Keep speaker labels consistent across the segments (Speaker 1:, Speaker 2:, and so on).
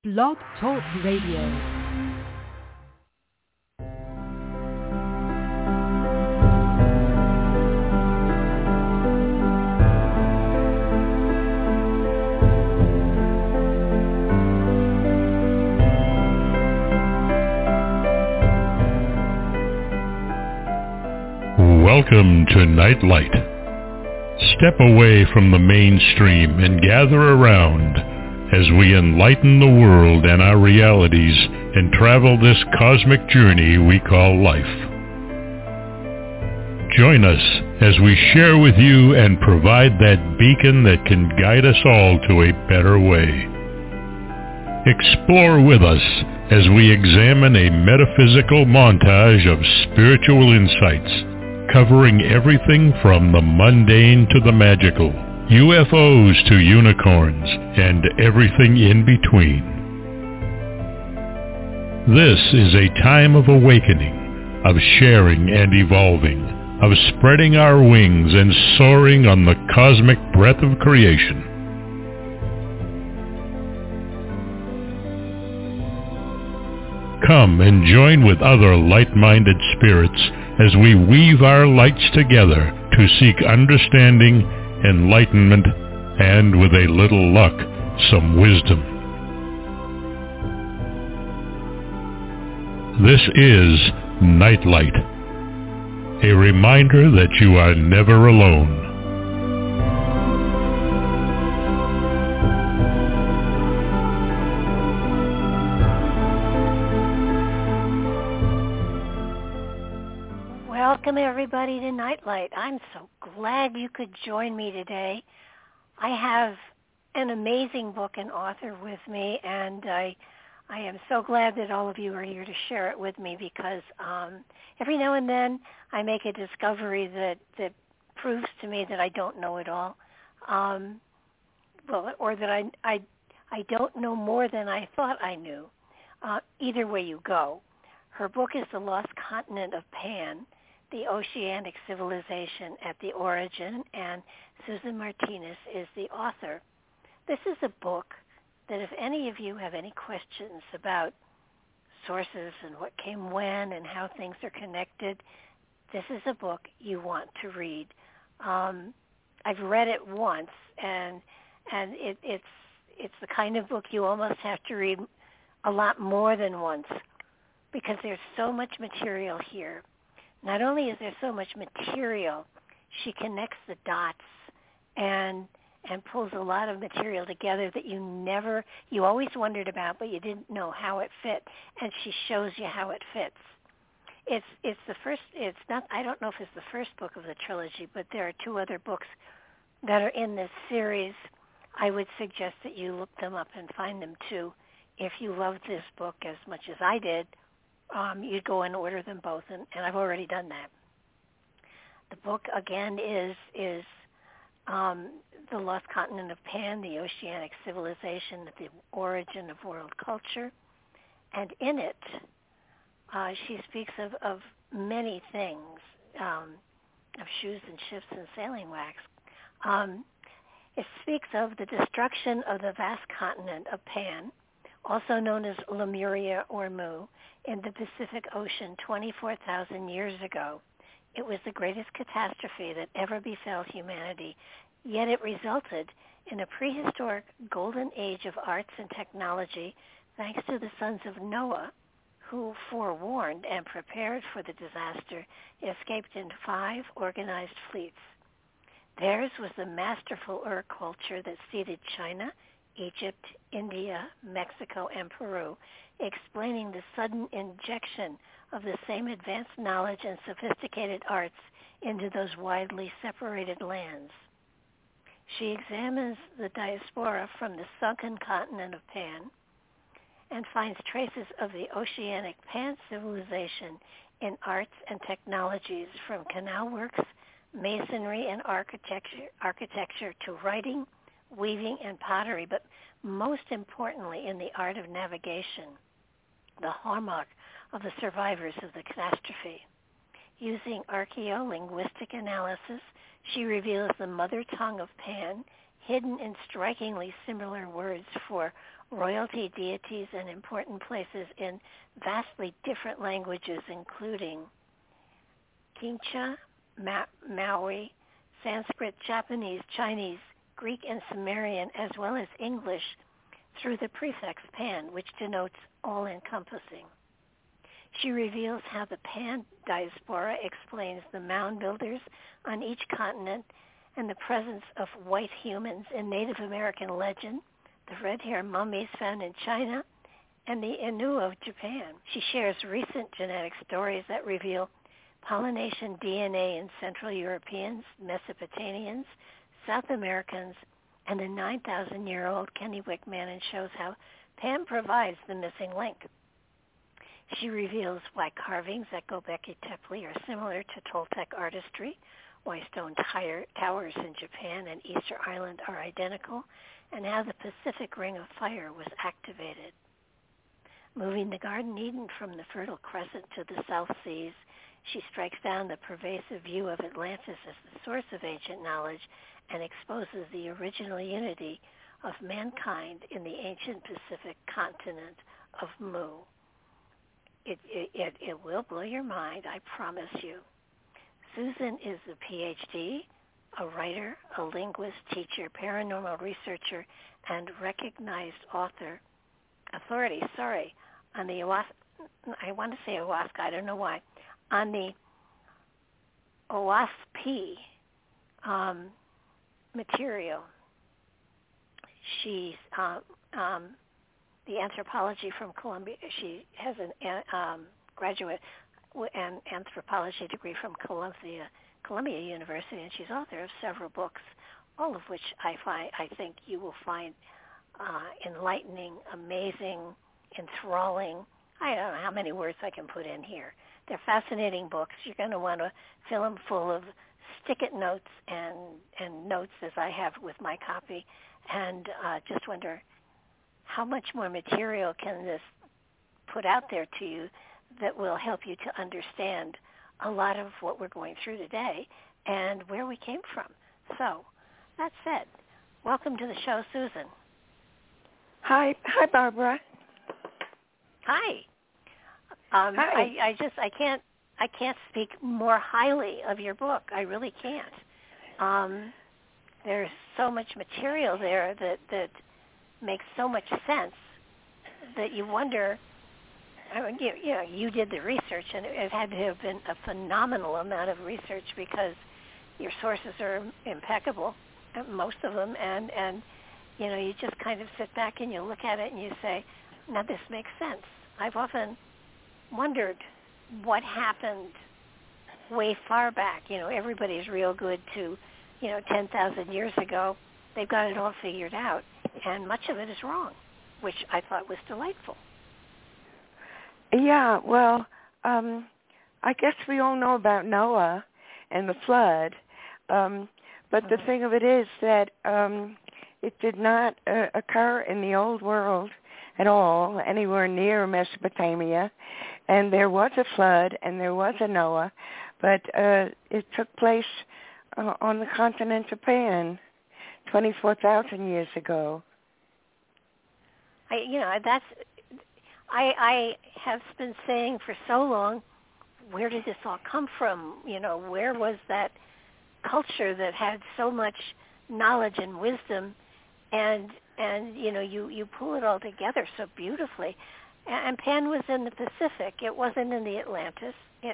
Speaker 1: Blog Talk Radio.
Speaker 2: Welcome to Nightlight. Step away from the mainstream and gather around as we enlighten the world and our realities and travel this cosmic journey we call life. Join us as we share with you and provide that beacon that can guide us all to a better way. Explore with us as we examine a metaphysical montage of spiritual insights, covering everything from the mundane to the magical, UFOs to unicorns, and everything in between. This is a time of awakening, of sharing and evolving, of spreading our wings and soaring on the cosmic breath of creation. Come and join with other light-minded spirits as we weave our lights together to seek understanding, enlightenment, and with a little luck, some wisdom. This is Nightlight, a reminder that you are never alone.
Speaker 3: Welcome everybody to Nightlight. I'm so glad you could join me today. I have an amazing book and author with me, and I am so glad that all of you are here to share it with me because every now and then I make a discovery that proves to me that I don't know it all, or that I don't know more than I thought I knew. Either way you go. Her book is The Lost Continent of Pan, The Oceanic Civilization at the Origin, and Susan Martinez is the author. This is a book that if any of you have any questions about sources and what came when and how things are connected, this is a book you want to read. I've read it once, and it's the kind of book you almost have to read a lot more than once because there's so much material here. Not only is there so much material, she connects the dots and pulls a lot of material together that you always wondered about, but you didn't know how it fit, and she shows you how it fits. It's the first. It's not. I don't know if it's the first book of the trilogy, but there are two other books that are in this series. I would suggest that you look them up and find them too. If you loved this book as much as I did, you'd go and order them both, and I've already done that. The book, again, is The Lost Continent of Pan, The Oceanic Civilization at the Origin of World Culture. And in it, she speaks of many things, of shoes and ships and sailing wax. It speaks of the destruction of the vast continent of Pan, also known as Lemuria or Mu, in the Pacific Ocean 24,000 years ago. It was the greatest catastrophe that ever befell humanity, yet it resulted in a prehistoric golden age of arts and technology thanks to the sons of Noah, who forewarned and prepared for the disaster, escaped in 5 organized fleets. Theirs was the masterful Ur culture that seeded China, Egypt, India, Mexico, and Peru, explaining the sudden injection of the same advanced knowledge and sophisticated arts into those widely separated lands. She examines the diaspora from the sunken continent of Pan and finds traces of the oceanic Pan civilization in arts and technologies from canal works, masonry, and architecture to writing, weaving, and pottery, but most importantly in the art of navigation, the hallmark of the survivors of the catastrophe. Using archaeolinguistic analysis, she reveals the mother tongue of Pan, hidden in strikingly similar words for royalty, deities, and important places in vastly different languages, including Quechua, Maori, Sanskrit, Japanese, Chinese, Greek, and Sumerian, as well as English, through the prefix Pan, which denotes all-encompassing. She reveals how the Pan diaspora explains the mound builders on each continent and the presence of white humans in Native American legend, the red-haired mummies found in China, and the Innu of Japan. She shares recent genetic stories that reveal pollination DNA in Central Europeans, Mesopotamians, South Americans, and the 9,000-year-old Kennewick man, and shows how Pan provides the missing link. She reveals why carvings at Göbekli Tepe are similar to Toltec artistry, why stone towers in Japan and Easter Island are identical, and how the Pacific Ring of Fire was activated. Moving the Garden Eden from the Fertile Crescent to the South Seas, she strikes down the pervasive view of Atlantis as the source of ancient knowledge and exposes the original unity of mankind in the ancient Pacific continent of Mu. It will blow your mind, I promise you. Susan is a PhD, a writer, a linguist, teacher, paranormal researcher, and recognized authority, on the I want to say Ayahuasca, I don't know why, on the OASP material. She's the anthropology from Columbia. She has an graduate and anthropology degree from Columbia University, and she's author of several books, all of which I think you will find enlightening, amazing, enthralling. I don't know how many words I can put in here. They're fascinating books. You're going to want to fill them full of stick-it notes and notes, as I have with my copy, and just wonder how much more material can this put out there to you that will help you to understand a lot of what we're going through today and where we came from. So, that said, welcome to the show, Susan.
Speaker 1: Hi, Barbara.
Speaker 3: Hi.
Speaker 1: Hi.
Speaker 3: I can't speak more highly of your book. I really can't. There's so much material there that makes so much sense that you wonder. I mean, you did the research, and it had to have been a phenomenal amount of research because your sources are impeccable, most of them, and you just kind of sit back and you look at it and you say, now this makes sense. I've often wondered what happened way far back. Everybody's real good to, 10,000 years ago. They've got it all figured out, and much of it is wrong, which I thought was delightful.
Speaker 1: Yeah, well, I guess we all know about Noah and the flood, but the thing of it is that it did not occur in the old world at all, anywhere near Mesopotamia, and there was a flood and there was a Noah, but it took place on the continent of Pan 24,000 years ago.
Speaker 3: I have been saying for so long, where did this all come from? Where was that culture that had so much knowledge and wisdom, and you pull it all together so beautifully. And Pan was in the Pacific. It wasn't in the Atlantic.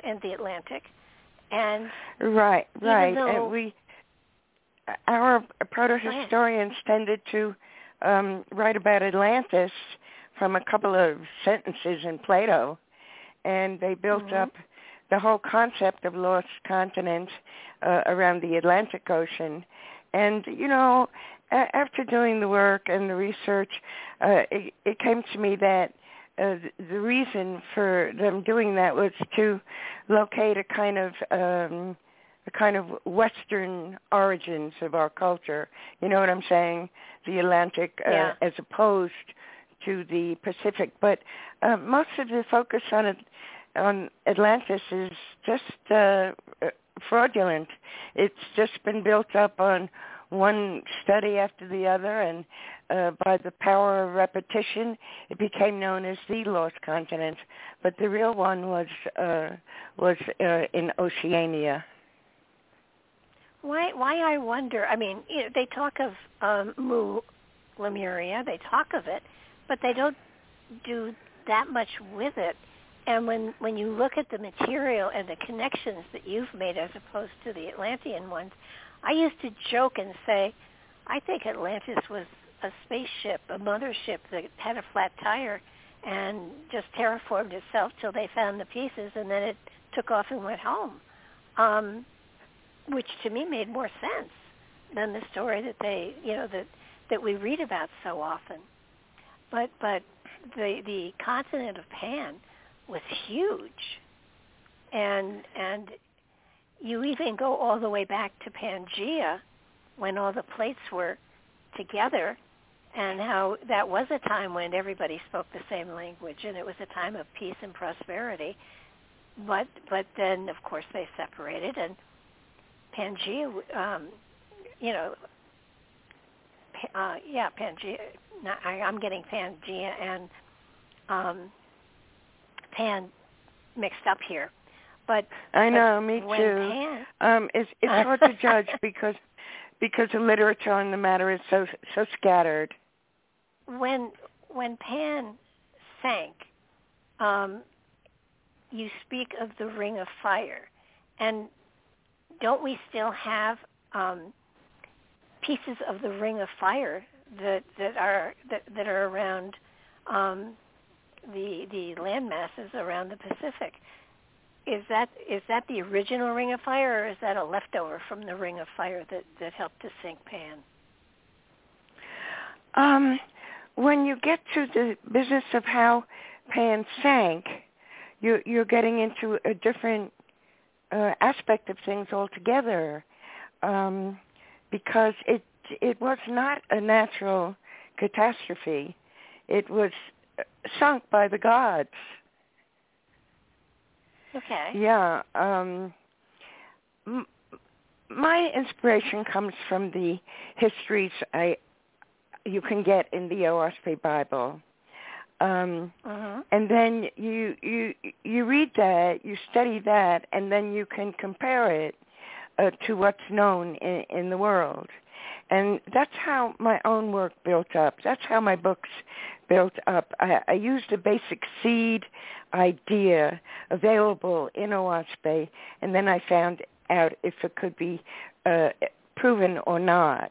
Speaker 3: And
Speaker 1: right.
Speaker 3: Though,
Speaker 1: and our proto-historians tended to write about Atlantis from a couple of sentences in Plato, and they built up the whole concept of lost continents around the Atlantic Ocean. And, after doing the work and the research, it came to me that the reason for them doing that was to locate a kind of Western origins of our culture. You know what I'm saying? The Atlantic as opposed to the Pacific. But most of the focus on Atlantis is just fraudulent. It's just been built up on one study after the other, and by the power of repetition, it became known as the Lost Continent. But the real one was in Oceania.
Speaker 3: Why I wonder? I mean, they talk of Mu Lemuria, they talk of it, but they don't do that much with it. And when you look at the material and the connections that you've made as opposed to the Atlantean ones, I used to joke and say, I think Atlantis was a spaceship, a mothership that had a flat tire and just terraformed itself till they found the pieces, and then it took off and went home, which to me made more sense than the story that they, that we read about so often. But the continent of Pan was huge, and you even go all the way back to Pangaea when all the plates were together, and how that was a time when everybody spoke the same language, and it was a time of peace and prosperity. But then, of course, they separated, and Pangaea, Pangaea. I'm getting Pangaea and Pan mixed up here. But
Speaker 1: I know, me too. It's hard to judge because the literature on the matter is so scattered.
Speaker 3: When Pan sank, you speak of the Ring of Fire, and don't we still have pieces of the Ring of Fire that are around the land masses around the Pacific? Is that the original Ring of Fire, or is that a leftover from the Ring of Fire that helped to sink Pan?
Speaker 1: When you get to the business of how Pan sank, you're getting into a different aspect of things altogether, because it was not a natural catastrophe. It was sunk by the gods.
Speaker 3: Okay.
Speaker 1: Yeah. My inspiration comes from the histories you can get in the Osprey Bible. And then you read that, you study that, and then you can compare it to what's known in the world. And that's how my own work built up. That's how my books built up. I used a basic seed idea available in Oahspe, and then I found out if it could be proven or not.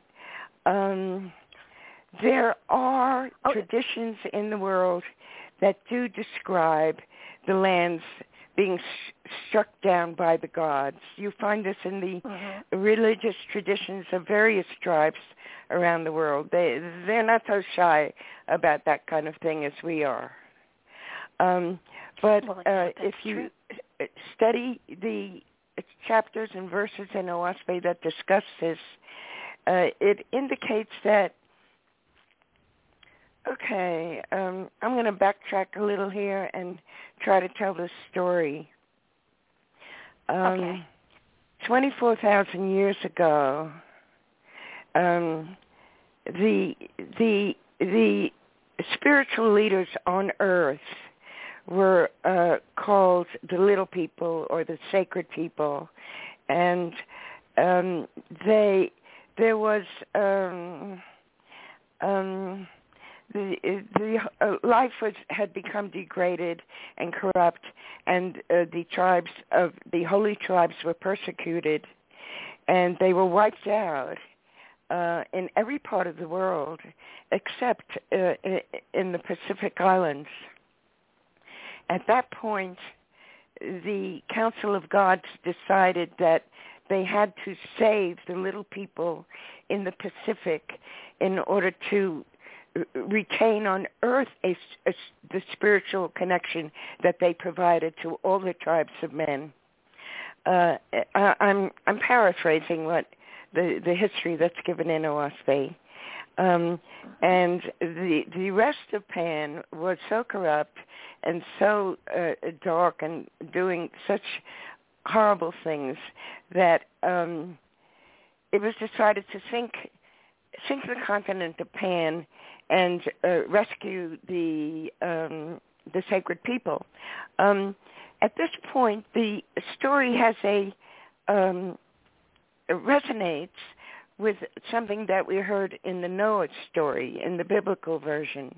Speaker 1: There are traditions in the world that do describe the lands being struck down by the gods. You find this in the religious traditions of various tribes around the world. They're not so shy about that kind of thing as we are. But if you study the chapters and verses in Oahspe that discuss this, it indicates that, okay, I'm going to backtrack a little here and try to tell this story. 24,000 years ago, the spiritual leaders on Earth were called the little people or the sacred people, and there was the life had become degraded and corrupt, and the tribes of the holy tribes were persecuted, and they were wiped out in every part of the world except in the Pacific Islands. At that point, the Council of Gods decided that they had to save the little people in the Pacific in order to retain on Earth the spiritual connection that they provided to all the tribes of men. I'm paraphrasing what the history that's given in Oahspe. And the rest of Pan was so corrupt and so dark and doing such horrible things that it was decided to sink the continent of Pan and rescue the sacred people. At this point, the story has resonates with something that we heard in the Noah story, in the biblical version.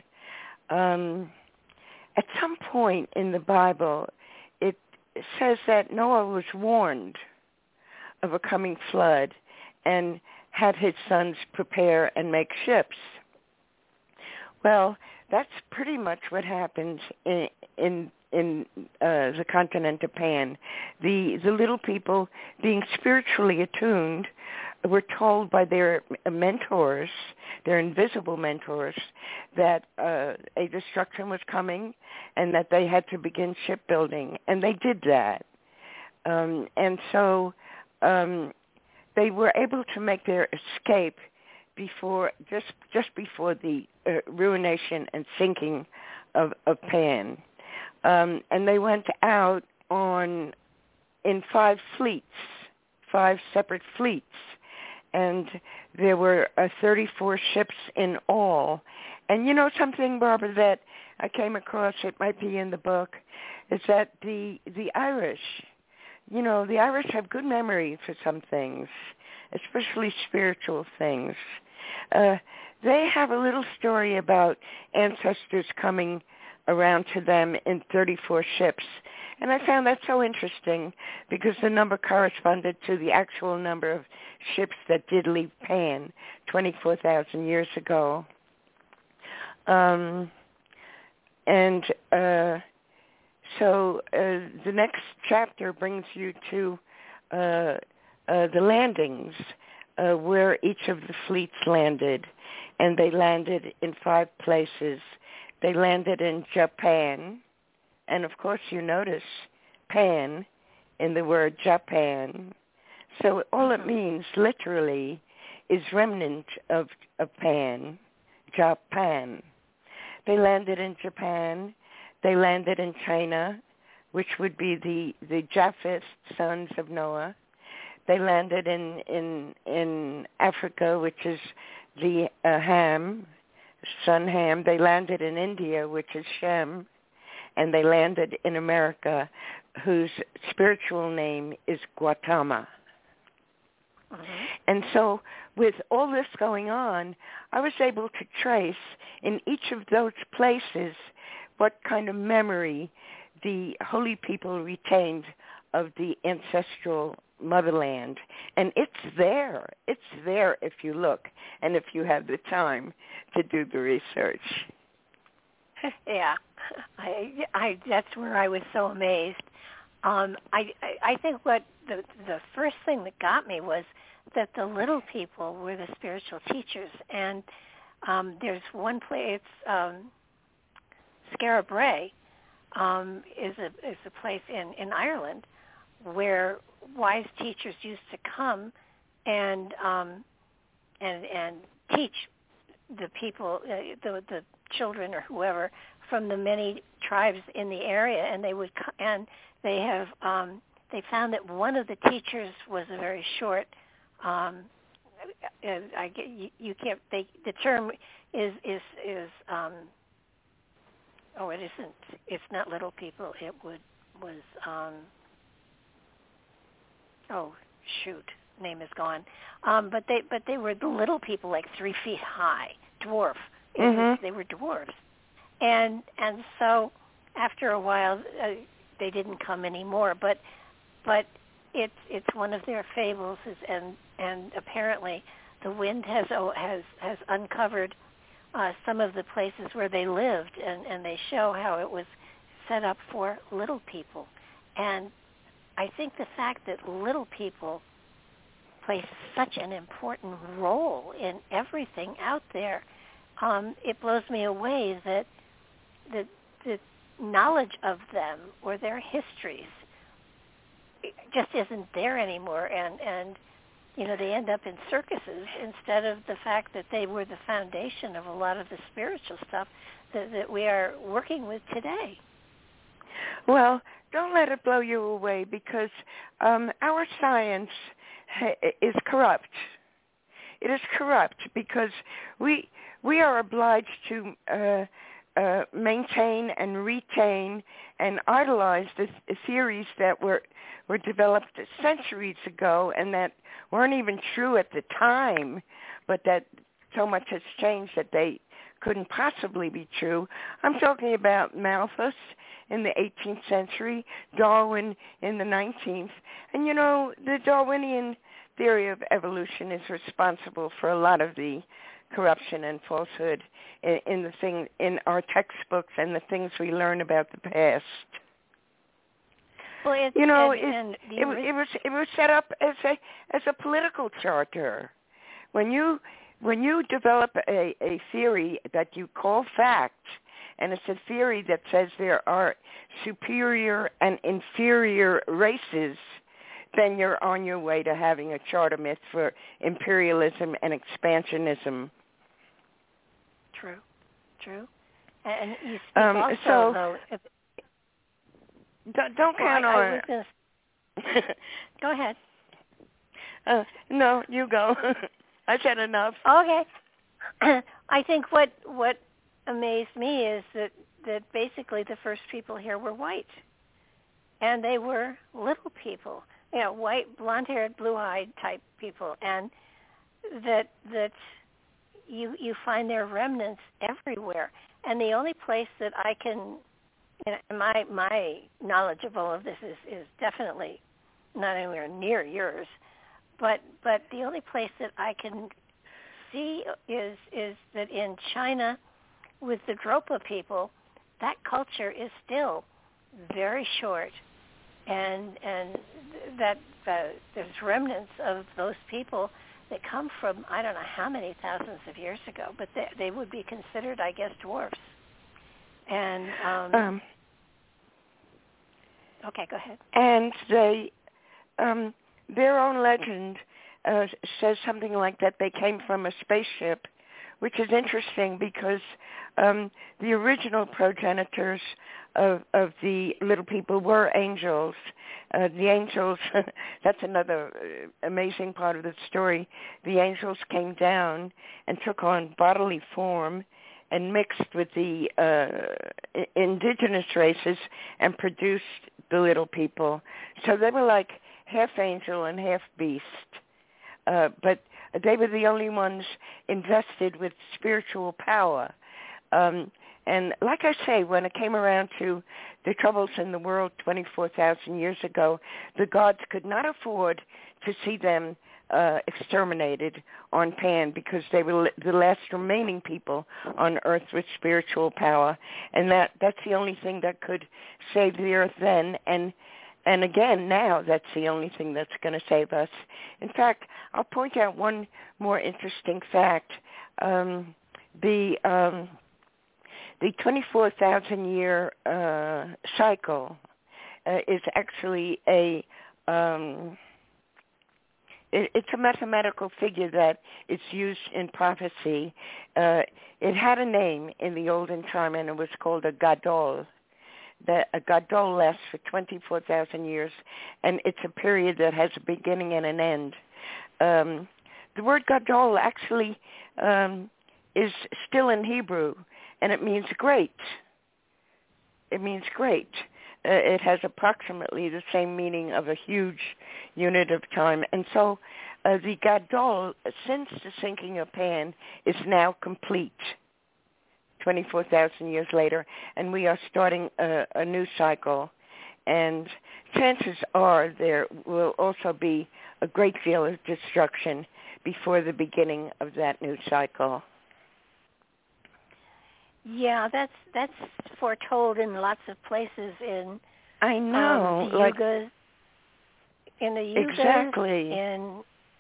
Speaker 1: At some point in the Bible, it says that Noah was warned of a coming flood and had his sons prepare and make ships. Well, that's pretty much what happens in the continent of Pan. The little people, being spiritually attuned, were told by their mentors, their invisible mentors, that a destruction was coming and that they had to begin shipbuilding, and they did that. And so they were able to make their escape just before the ruination and sinking of Pan. And they went out in 5 separate fleets. And there were 34 ships in all. And you know something, Barbara, that I came across, it might be in the book, is that the Irish, the Irish have good memory for some things, especially spiritual things. They have a little story about ancestors coming around to them in 34 ships. And I found that so interesting because the number corresponded to the actual number of ships that did leave Pan 24,000 years ago. So the next chapter brings you to the landings, where each of the fleets landed. And they landed in 5 places. They landed in Japan. And, of course, you notice Pan in the word Japan. So all it means, literally, is remnant of Pan, Japan. They landed in Japan. They landed in China, which would be the Japheth sons of Noah. They landed in Africa, which is the Ham, son Ham. They landed in India, which is Shem. And they landed in America, whose spiritual name is Gautama. Mm-hmm. And so with all this going on, I was able to trace in each of those places what kind of memory the holy people retained of the ancestral motherland. And it's there. It's there if you look and if you have the time to do the research.
Speaker 3: Yeah, I that's where I was so amazed. I think what the first thing that got me was that the little people were the spiritual teachers, and there's one place, Skara Brae, is a place in Ireland where wise teachers used to come and teach the people, the children or whoever from the many tribes in the area, and they found that one of the teachers was a very short. The term is it isn't. It's not little people. It was. Name is gone. But they were the little people, like 3 feet high, dwarf. They were dwarves, and so after a while they didn't come anymore. But it's one of their fables, and apparently the wind has uncovered some of the places where they lived, and they show how it was set up for little people. And I think the fact that little people play such an important role in everything out there, it blows me away that the knowledge of them or their histories just isn't there anymore, and they end up in circuses instead of the fact that they were the foundation of a lot of the spiritual stuff that we are working with today.
Speaker 1: Well, don't let it blow you away, because our science is corrupt. it is corrupt because we are obliged to maintain and retain and idolize the theories that were developed centuries ago and that weren't even true at the time, but that so much has changed that they couldn't possibly be true. I'm talking about Malthus in the 18th century, Darwin in the 19th. And, the Darwinian theory of evolution is responsible for a lot of the corruption and falsehood in our textbooks and the things we learn about the past.
Speaker 3: Well,
Speaker 1: it was set up as a political charter. When you develop a theory that you call fact, and it's a theory that says there are superior and inferior races, then you're on your way to having a charter myth for imperialism and expansionism.
Speaker 3: True. And you speak also, though...
Speaker 1: Don't count on...
Speaker 3: Go ahead.
Speaker 1: No, you go. I said enough.
Speaker 3: Okay. I think what amazed me is that basically the first people here were white, and they were little people, white, blonde-haired, blue-eyed type people, and that you find their remnants everywhere. And the only place that I can, my knowledge of all of this is definitely not anywhere near yours, but the only place that I can see is that in China, with the Dropa people, that culture is still very short, and that there's remnants of those people that come from I don't know how many thousands of years ago, but they would be considered, I guess, dwarfs. And okay, go ahead.
Speaker 1: And they, their own legend says something like that they came from a spaceship, which is interesting because the original progenitors of the little people were angels. The angels, that's another amazing part of the story. The angels came down and took on bodily form and mixed with the indigenous races and produced the little people. So they were like half angel and half beast. But they were the only ones invested with spiritual power. And like I say, when it came around to the troubles in the world 24,000 years ago, the gods could not afford to see them exterminated on Pan because they were the last remaining people on Earth with spiritual power. And that's the only thing that could save the Earth then. And again, now that's the only thing that's going to save us. In fact, I'll point out one more interesting fact. The 24,000-year cycle is actually it's a mathematical figure that is used in prophecy. It had a name in the olden time, and it was called a gadol. A gadol lasts for 24,000 years, and it's a period that has a beginning and an end. The word gadol actually is still in Hebrew, and it means great. It means great. It has approximately the same meaning of a huge unit of time. And so the Gadol, since the sinking of Pan, is now complete, 24,000 years later, and we are starting a new cycle. And chances are there will also be a great deal of destruction before the beginning of that new cycle.
Speaker 3: Yeah, that's foretold in lots of places in
Speaker 1: I know,
Speaker 3: the yugas, in the yugas,
Speaker 1: exactly,
Speaker 3: in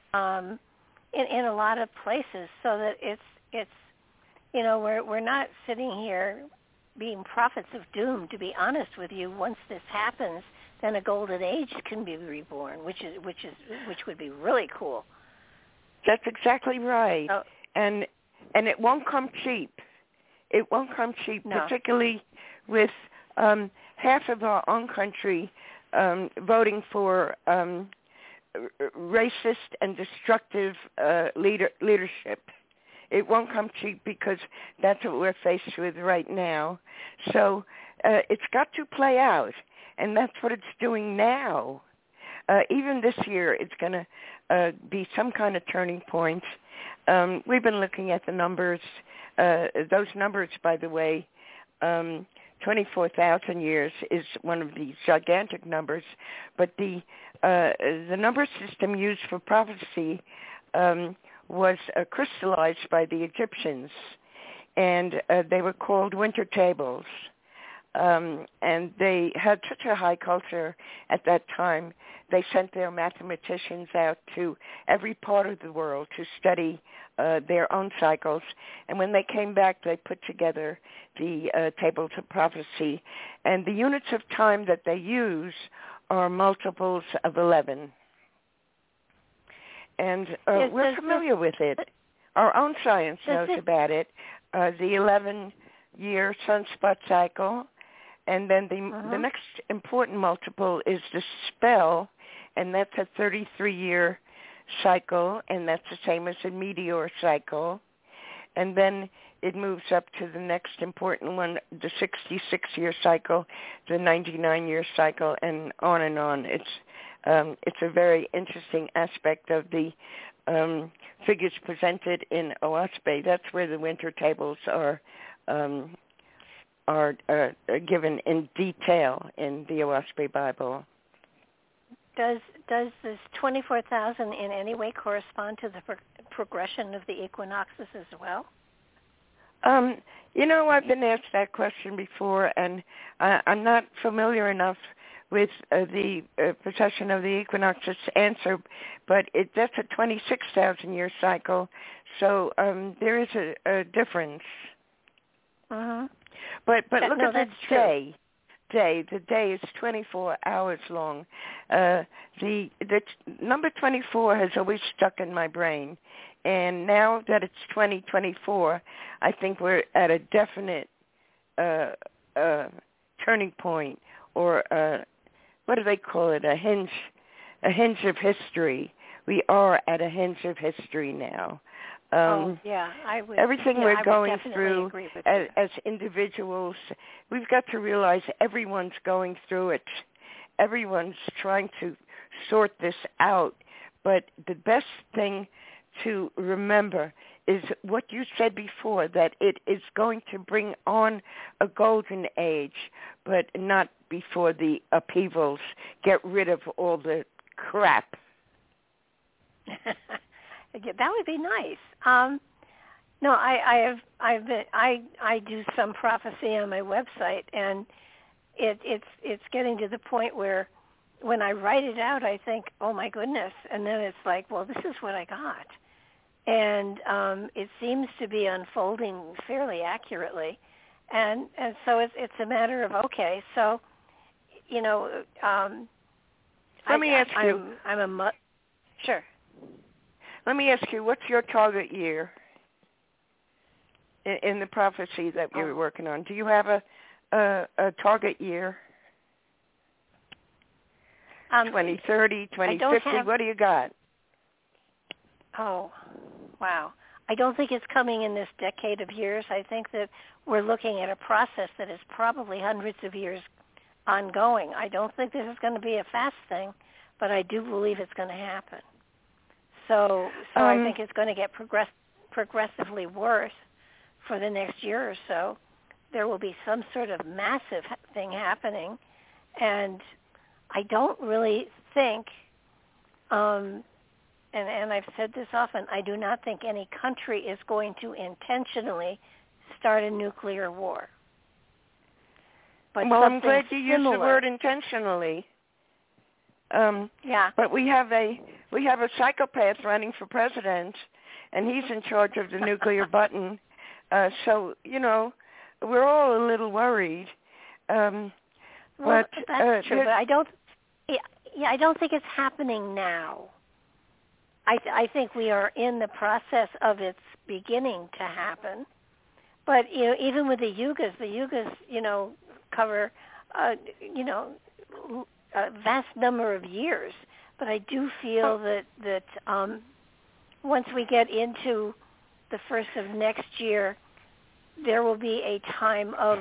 Speaker 3: a lot of places, so that it's we're not sitting here being prophets of doom. To be honest with you, once this happens, then a golden age can be reborn, which would be really cool.
Speaker 1: That's exactly right, and it won't come cheap. It won't come cheap, no. Particularly with half of our own country voting for racist and destructive leadership. It won't come cheap because that's what we're faced with right now. So it's got to play out, and that's what it's doing now. Even this year, it's going to be some kind of turning point. We've been looking at the numbers. Those numbers, by the way, 24,000 years is one of these gigantic numbers, but the number system used for prophecy was crystallized by the Egyptians, and they were called winter tables. And they had such a high culture at that time, they sent their mathematicians out to every part of the world to study their own cycles. And when they came back, they put together the tables of prophecy. And the units of time that they use are multiples of 11. And we're familiar with it. Our own science knows about it. The 11-year sunspot cycle. And then the next important multiple is the spell, and that's a 33-year cycle, and that's the same as a meteor cycle. And then it moves up to the next important one, the 66-year cycle, the 99-year cycle, and on and on. It's a very interesting aspect of the figures presented in Oahspe. That's where the winter tables are given in detail in the Oahspe Bible.
Speaker 3: Does this 24,000 in any way correspond to the progression of the equinoxes as well?
Speaker 1: I've been asked that question before, and I'm not familiar enough with the precession of the equinoxes answer, but that's a 26,000-year cycle, so there is a difference.
Speaker 3: Uh-huh.
Speaker 1: But look at the day.
Speaker 3: True.
Speaker 1: The day is 24 hours long. The number 24 has always stuck in my brain, and now that it's 2024, I think we're at a definite turning point, or what do they call it? A hinge of history. We are at a hinge of history now.
Speaker 3: I would.
Speaker 1: Everything we're going through
Speaker 3: as
Speaker 1: individuals, we've got to realize everyone's going through it. Everyone's trying to sort this out. But the best thing to remember is what you said before, that it is going to bring on a golden age, but not before the upheavals get rid of all the crap.
Speaker 3: That would be nice. No, I do some prophecy on my website, and it's getting to the point where when I write it out, I think, oh my goodness, and then it's like, well, this is what I got, and it seems to be unfolding fairly accurately, and so it's a matter of okay, so
Speaker 1: let me ask you.
Speaker 3: Sure.
Speaker 1: Let me ask you, what's your target year in the prophecy that you're working on? Do you have a target year? 2030, 2050, what do you got?
Speaker 3: Oh, wow. I don't think it's coming in this decade of years. I think that we're looking at a process that is probably hundreds of years ongoing. I don't think this is going to be a fast thing, but I do believe it's going to happen. So I think it's going to get progressively worse for the next year or so. There will be some sort of massive thing happening, and I don't really think, and I've said this often, I do not think any country is going to intentionally start a nuclear war. But
Speaker 1: I'm glad you used the word intentionally.
Speaker 3: Yeah.
Speaker 1: But we have a psychopath running for president, and he's in charge of the nuclear button. So we're all a little worried.
Speaker 3: Well,
Speaker 1: but
Speaker 3: that's true. But I don't. Yeah, I don't think it's happening now. I think we are in the process of its beginning to happen. But even with the yugas, cover a vast number of years. But I do feel that once we get into the first of next year, there will be a time of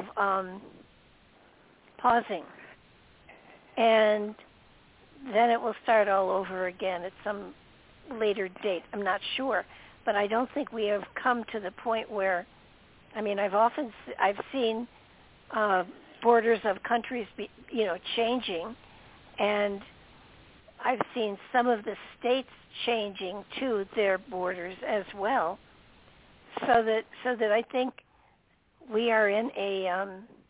Speaker 3: pausing, and then it will start all over again at some later date. I'm not sure, but I don't think we have come to the point where, I mean, I've seen borders of countries changing, and I've seen some of the states changing to their borders as well, so that I think we are in a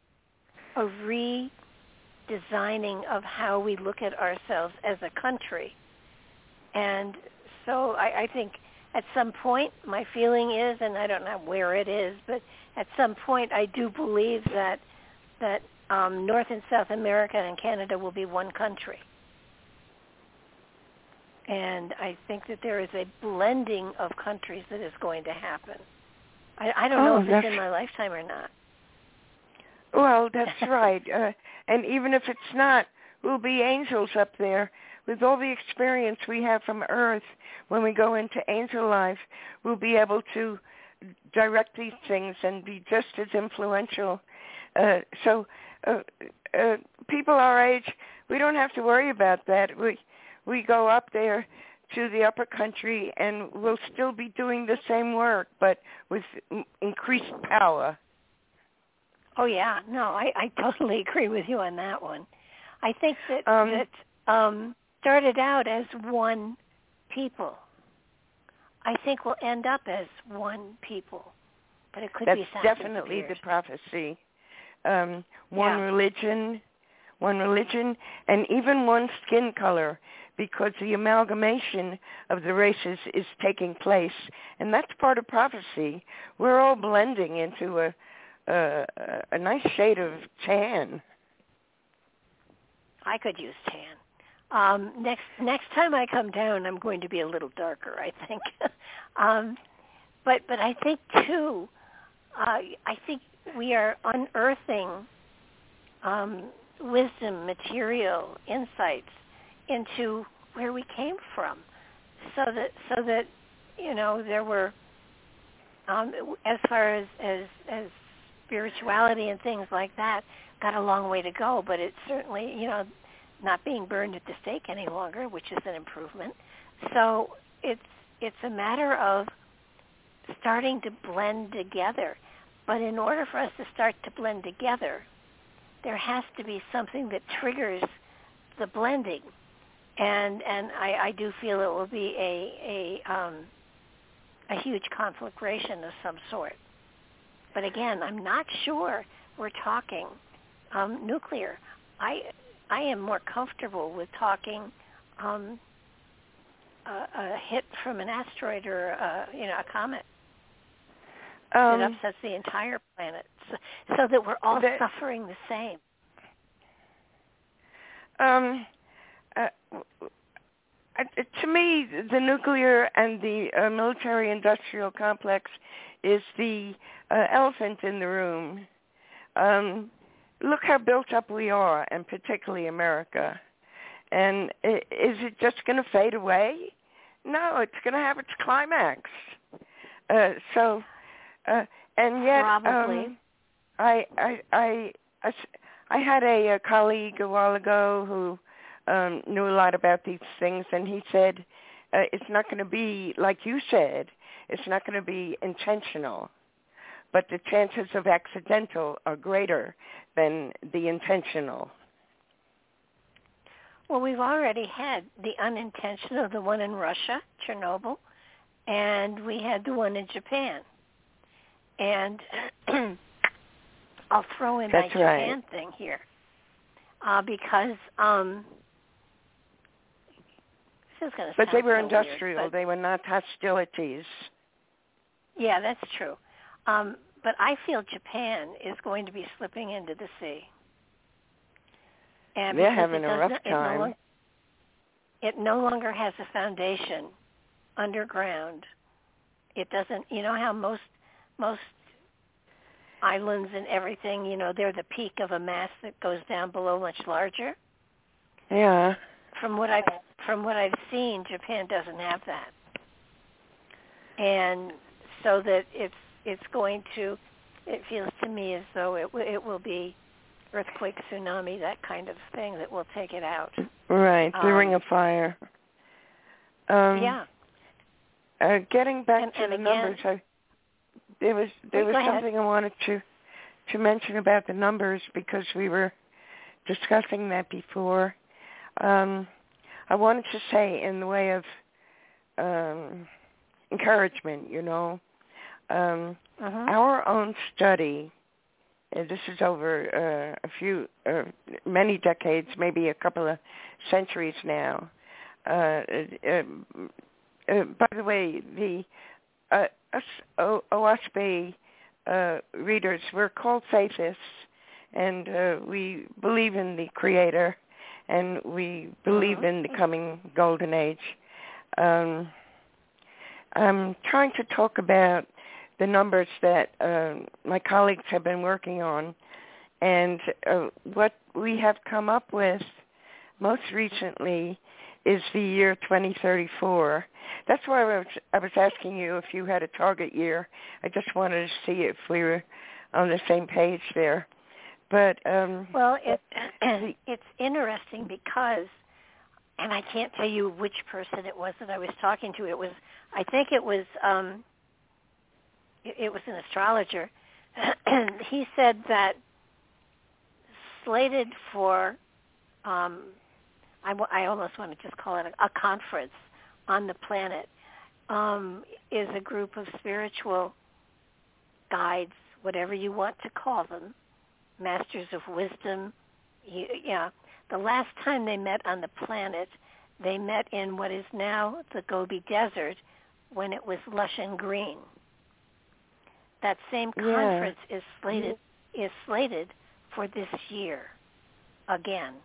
Speaker 3: redesigning of how we look at ourselves as a country. And so I think at some point, my feeling is, and I don't know where it is, but at some point I do believe that North and South America and Canada will be one country. And I think that there is a blending of countries that is going to happen. I don't know if it's in my lifetime or not.
Speaker 1: Well, that's right. And even if it's not, we'll be angels up there. With all the experience we have from Earth, when we go into angel life, we'll be able to direct these things and be just as influential. So people our age, we don't have to worry about that. We go up there to the upper country and we'll still be doing the same work, but with increased power.
Speaker 3: Oh, yeah. No, I totally agree with you on that one. I think that started out as one people. I think we'll end up as one people, but it could be
Speaker 1: That's definitely the prophecy. One religion, and even one skin color, because the amalgamation of the races is taking place, and that's part of prophecy. We're all blending into a nice shade of tan.
Speaker 3: I could use tan. Next time I come down, I'm going to be a little darker, I think. But I think too, I think we are unearthing wisdom, material, insights into where we came from, so that there were as far as spirituality and things like that, got a long way to go, but it's certainly not being burned at the stake any longer, which is an improvement. So it's a matter of starting to blend together. But in order for us to start to blend together, there has to be something that triggers the blending. And I do feel it will be a huge conflagration of some sort. But again, I'm not sure we're talking nuclear. I am more comfortable with talking a hit from an asteroid or a comet that upsets the entire planet, so that we're all suffering the same.
Speaker 1: To me, the nuclear and the military-industrial complex is the elephant in the room. Look how built up we are, and particularly America. And is it just going to fade away? No, it's going to have its climax. And yet,
Speaker 3: probably.
Speaker 1: I had a colleague a while ago who knew a lot about these things, and he said, it's not going to be, like you said, it's not going to be intentional, but the chances of accidental are greater than the intentional.
Speaker 3: Well, we've already had the unintentional, the one in Russia, Chernobyl, and we had the one in Japan. And I'll throw in my Japan thing here because this is going to sound
Speaker 1: But they were
Speaker 3: so
Speaker 1: industrial.
Speaker 3: weird,
Speaker 1: they were not hostilities.
Speaker 3: Yeah, that's true. But I feel Japan is going to be slipping into the sea. And
Speaker 1: they're having a rough time.
Speaker 3: It no longer has a foundation underground. It doesn't, how most islands and everything, they're the peak of a mass that goes down below much larger.
Speaker 1: Yeah.
Speaker 3: From what I've from what I've seen, Japan doesn't have that. And so that it's going to, it feels to me as though it will be earthquake, tsunami, that kind of thing that will take it out.
Speaker 1: Right, the Ring of Fire.
Speaker 3: Yeah.
Speaker 1: Getting back to the numbers, there was something I wanted to mention about the numbers because we were discussing that before. I wanted to say in the way of encouragement, our own study, this is over many decades, maybe a couple of centuries now. By the way, the OSB readers, we're called Faithists, and we believe in the Creator, and we believe in the coming Golden Age. I'm trying to talk about the numbers that my colleagues have been working on, and what we have come up with most recently is the year 2034. That's why I was asking you if you had a target year. I just wanted to see if we were on the same page there. But
Speaker 3: well, it's interesting because, and I can't tell you which person it was that I was talking to. I think it was an astrologer. He said that slated for, I almost want to just call it a conference on the planet, is a group of spiritual guides, whatever you want to call them, masters of wisdom. The last time they met on the planet, they met in what is now the Gobi Desert when it was lush and green. That same conference is slated for this year again.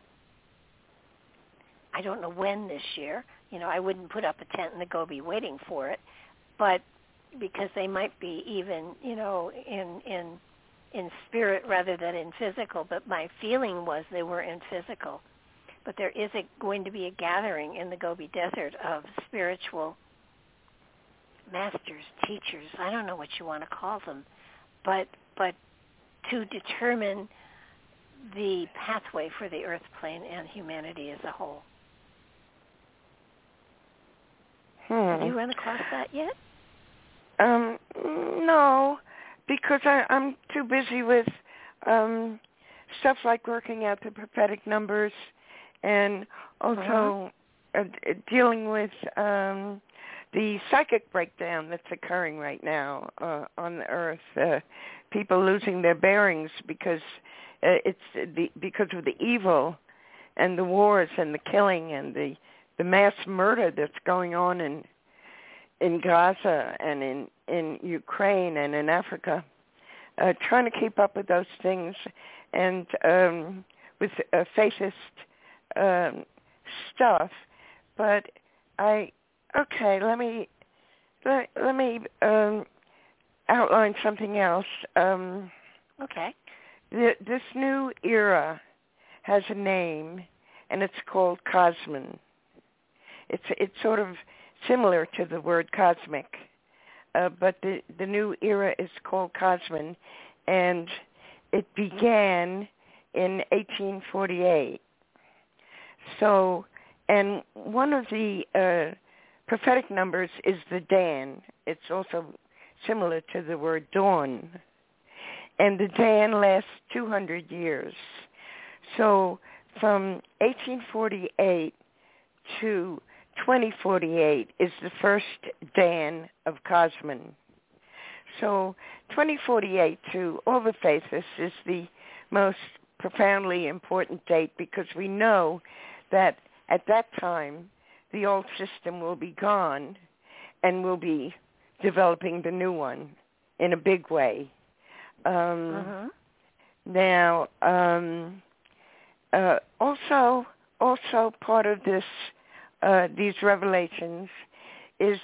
Speaker 3: I don't know when this year. I wouldn't put up a tent in the Gobi waiting for it, but because they might be even, in spirit rather than in physical. But my feeling was they were in physical. But there is going to be a gathering in the Gobi Desert of spiritual masters, teachers. I don't know what you want to call them, but to determine the pathway for the earth plane and humanity as a whole. Have you run across that yet?
Speaker 1: No, because I'm too busy with stuff like working out the prophetic numbers and also dealing with the psychic breakdown that's occurring right now on the earth. People losing their bearings because because of the evil and the wars and the killing and the mass murder that's going on in Gaza and in Ukraine and in Africa. Trying to keep up with those things and with faithist stuff. But let me outline something else.
Speaker 3: Okay.
Speaker 1: This new era has a name, and it's called Cosman. It's sort of similar to the word cosmic, but the new era is called Cosman, and it began in 1848. So, and one of the prophetic numbers is the Dan. It's also similar to the word dawn. And the Dan lasts 200 years. So from 1848 to 2048 is the first Dan of Cosman. So 2048 to all the faithists is the most profoundly important date because we know that at that time the old system will be gone and we'll be developing the new one in a big way. Now, also part of this, these revelations is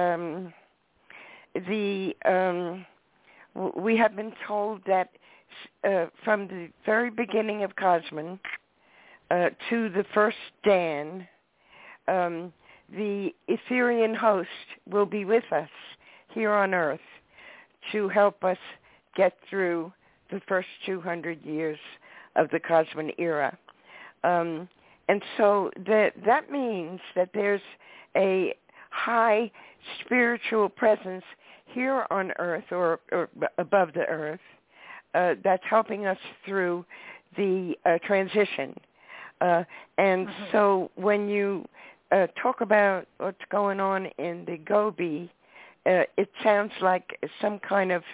Speaker 1: we have been told that from the very beginning of Cosman to the first Dan, the Etherian host will be with us here on Earth to help us get through the first 200 years of the Cosman era. And so that means that there's a high spiritual presence here on Earth or above the Earth that's helping us through the transition. And so when you talk about what's going on in the Gobi, it sounds like some kind of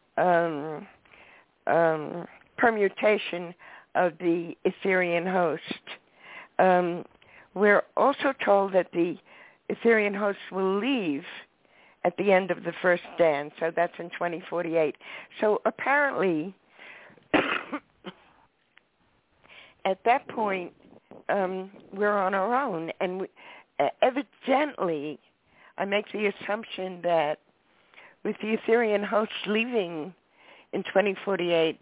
Speaker 1: permutation of the Etherian host. We're also told that the Etherian host will leave at the end of the first dance, so that's in 2048. So apparently, at that point, we're on our own, and evidently, I make the assumption that with the Etherian host leaving in 2048,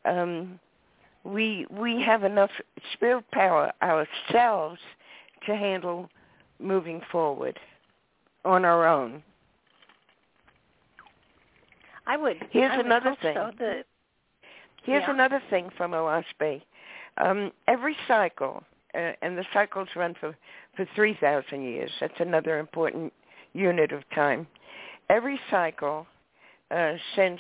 Speaker 1: we have enough spirit power ourselves to handle moving forward on our own. Here's another thing. Here's another thing from OASPE. Every cycle, and the cycles run for 3,000 years. That's another important unit of time. Every cycle since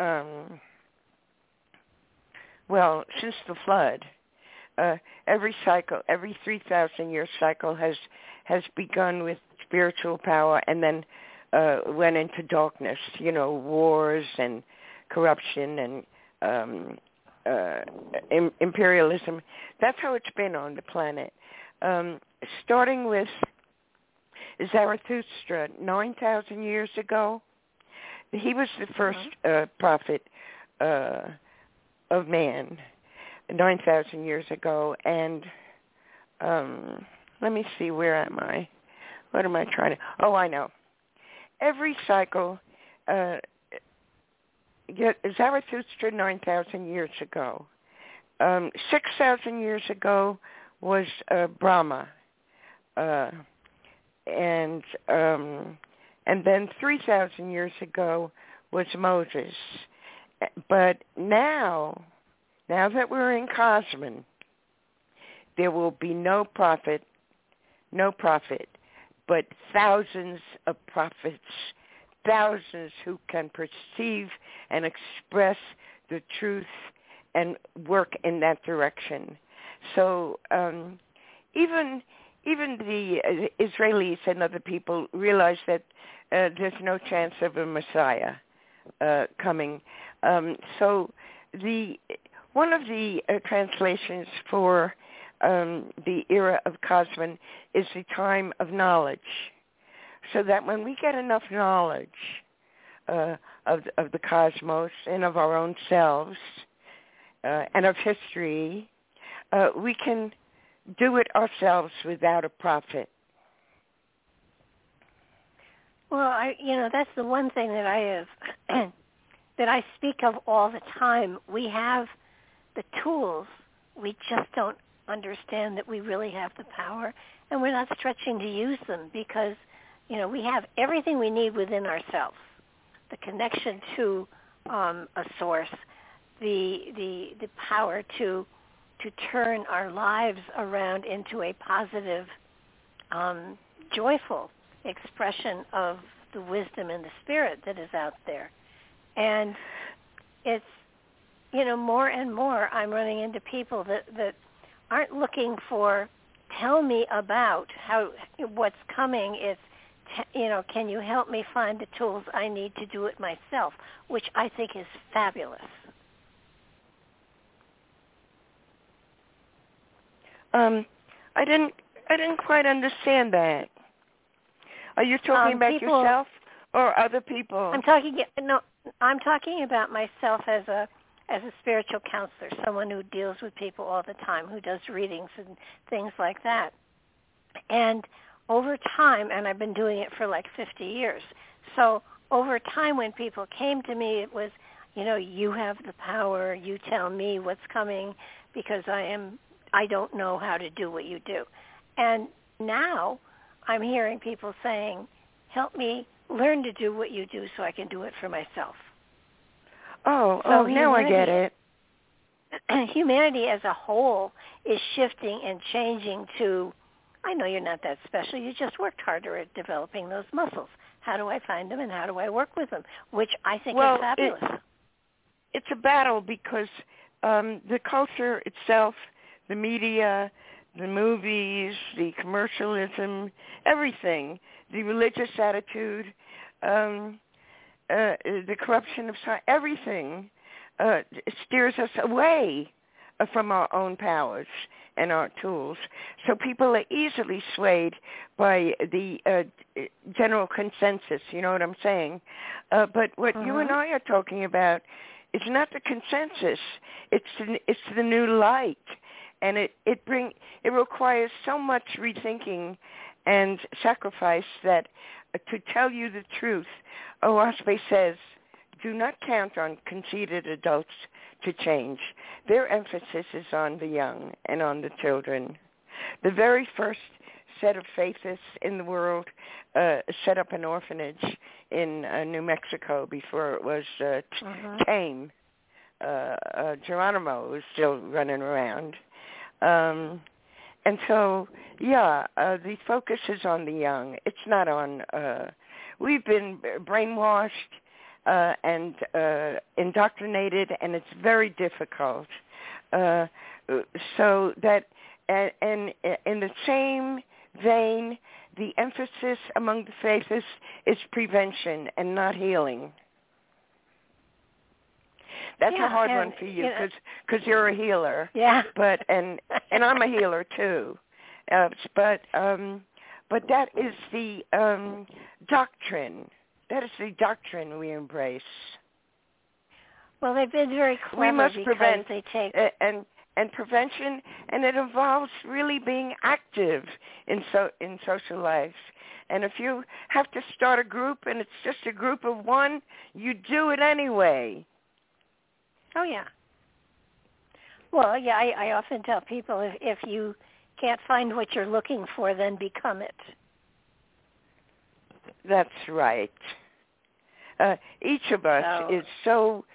Speaker 1: the flood, every 3,000-year cycle has begun with spiritual power and then went into darkness, wars and corruption and imperialism. That's how it's been on the planet. Starting with Zarathustra 9,000 years ago. He was the first prophet of man 9,000 years ago. And let me see, where am I? What am I trying to... Oh, I know. Every cycle, Zarathustra 9,000 years ago. 6,000 years ago was Brahma. And then 3,000 years ago was Moses. But now that we're in Cosman, there will be no prophet, but thousands of prophets, thousands who can perceive and express the truth and work in that direction. So even the Israelis and other people realize that there's no chance of a Messiah coming. So one of the translations for the era of Cosman is the time of knowledge, so that when we get enough knowledge of the cosmos and of our own selves and of history, we can do it ourselves without a prophet.
Speaker 3: Well, that's the one thing that I have that I speak of all the time. We have the tools. We just don't understand that we really have the power, and we're not stretching to use them because, we have everything we need within ourselves. The connection to a source, the power to turn our lives around into a positive, joyful expression of the wisdom and the spirit that is out there. And it's, more and more I'm running into people that aren't looking for, tell me about what's coming. It's, can you help me find the tools I need to do it myself, which I think is fabulous.
Speaker 1: I didn't quite understand that. Are you talking about yourself or other people?
Speaker 3: I'm talking about myself as a spiritual counselor, someone who deals with people all the time, who does readings and things like that. And over time, and I've been doing it for like 50 years, so over time when people came to me, it was, you have the power, you tell me what's coming because I don't know how to do what you do. And now I'm hearing people saying, help me learn to do what you do so I can do it for myself.
Speaker 1: Oh, now I get it.
Speaker 3: Humanity as a whole is shifting and changing to, I know you're not that special. You just worked harder at developing those muscles. How do I find them and how do I work with them? Which I think is fabulous.
Speaker 1: It's a battle because the culture itself, the media, the movies, the commercialism, everything, the religious attitude, the corruption of science, everything steers us away from our own powers and our tools. So people are easily swayed by the general consensus, you know what I'm saying? But what you and I are talking about is not the consensus. It's the new light. And it requires so much rethinking and sacrifice that to tell you the truth, OWASP says, do not count on conceited adults to change. Their emphasis is on the young and on the children. The very first set of faithists in the world set up an orphanage in New Mexico before it was tame. Geronimo was still running around. And so, the focus is on the young. It's not on, we've been brainwashed and indoctrinated, and it's very difficult. So that, and in the same vein, the emphasis among the faithists is prevention and not healing. That's a hard one for you because you're a healer.
Speaker 3: Yeah.
Speaker 1: But and I'm a healer too. But that is the doctrine. That is the doctrine we embrace.
Speaker 3: Well, they've been very clever.
Speaker 1: We must prevent
Speaker 3: they take
Speaker 1: and prevention, and it involves really being active in social life. And if you have to start a group and it's just a group of one, you do it anyway.
Speaker 3: Oh, yeah. Well, yeah, I often tell people if you can't find what you're looking for, then become it.
Speaker 1: That's right. Each of us is so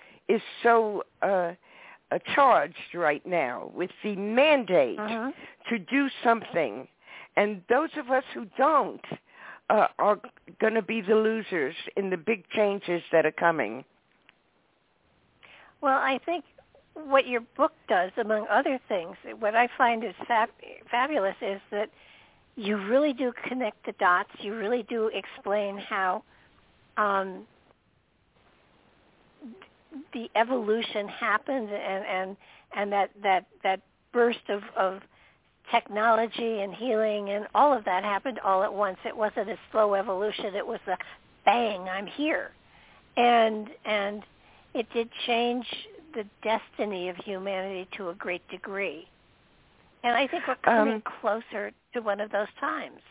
Speaker 1: charged right now with the mandate to do something. And those of us who don't are going to be the losers in the big changes that are coming.
Speaker 3: Well, I think what your book does, among other things, what I find is fabulous is that you really do connect the dots. You really do explain how the evolution happened and that burst of technology and healing and all of that happened all at once. It wasn't a slow evolution. It was a bang, I'm here. And it did change the destiny of humanity to a great degree. And I think we're coming closer to one of those times.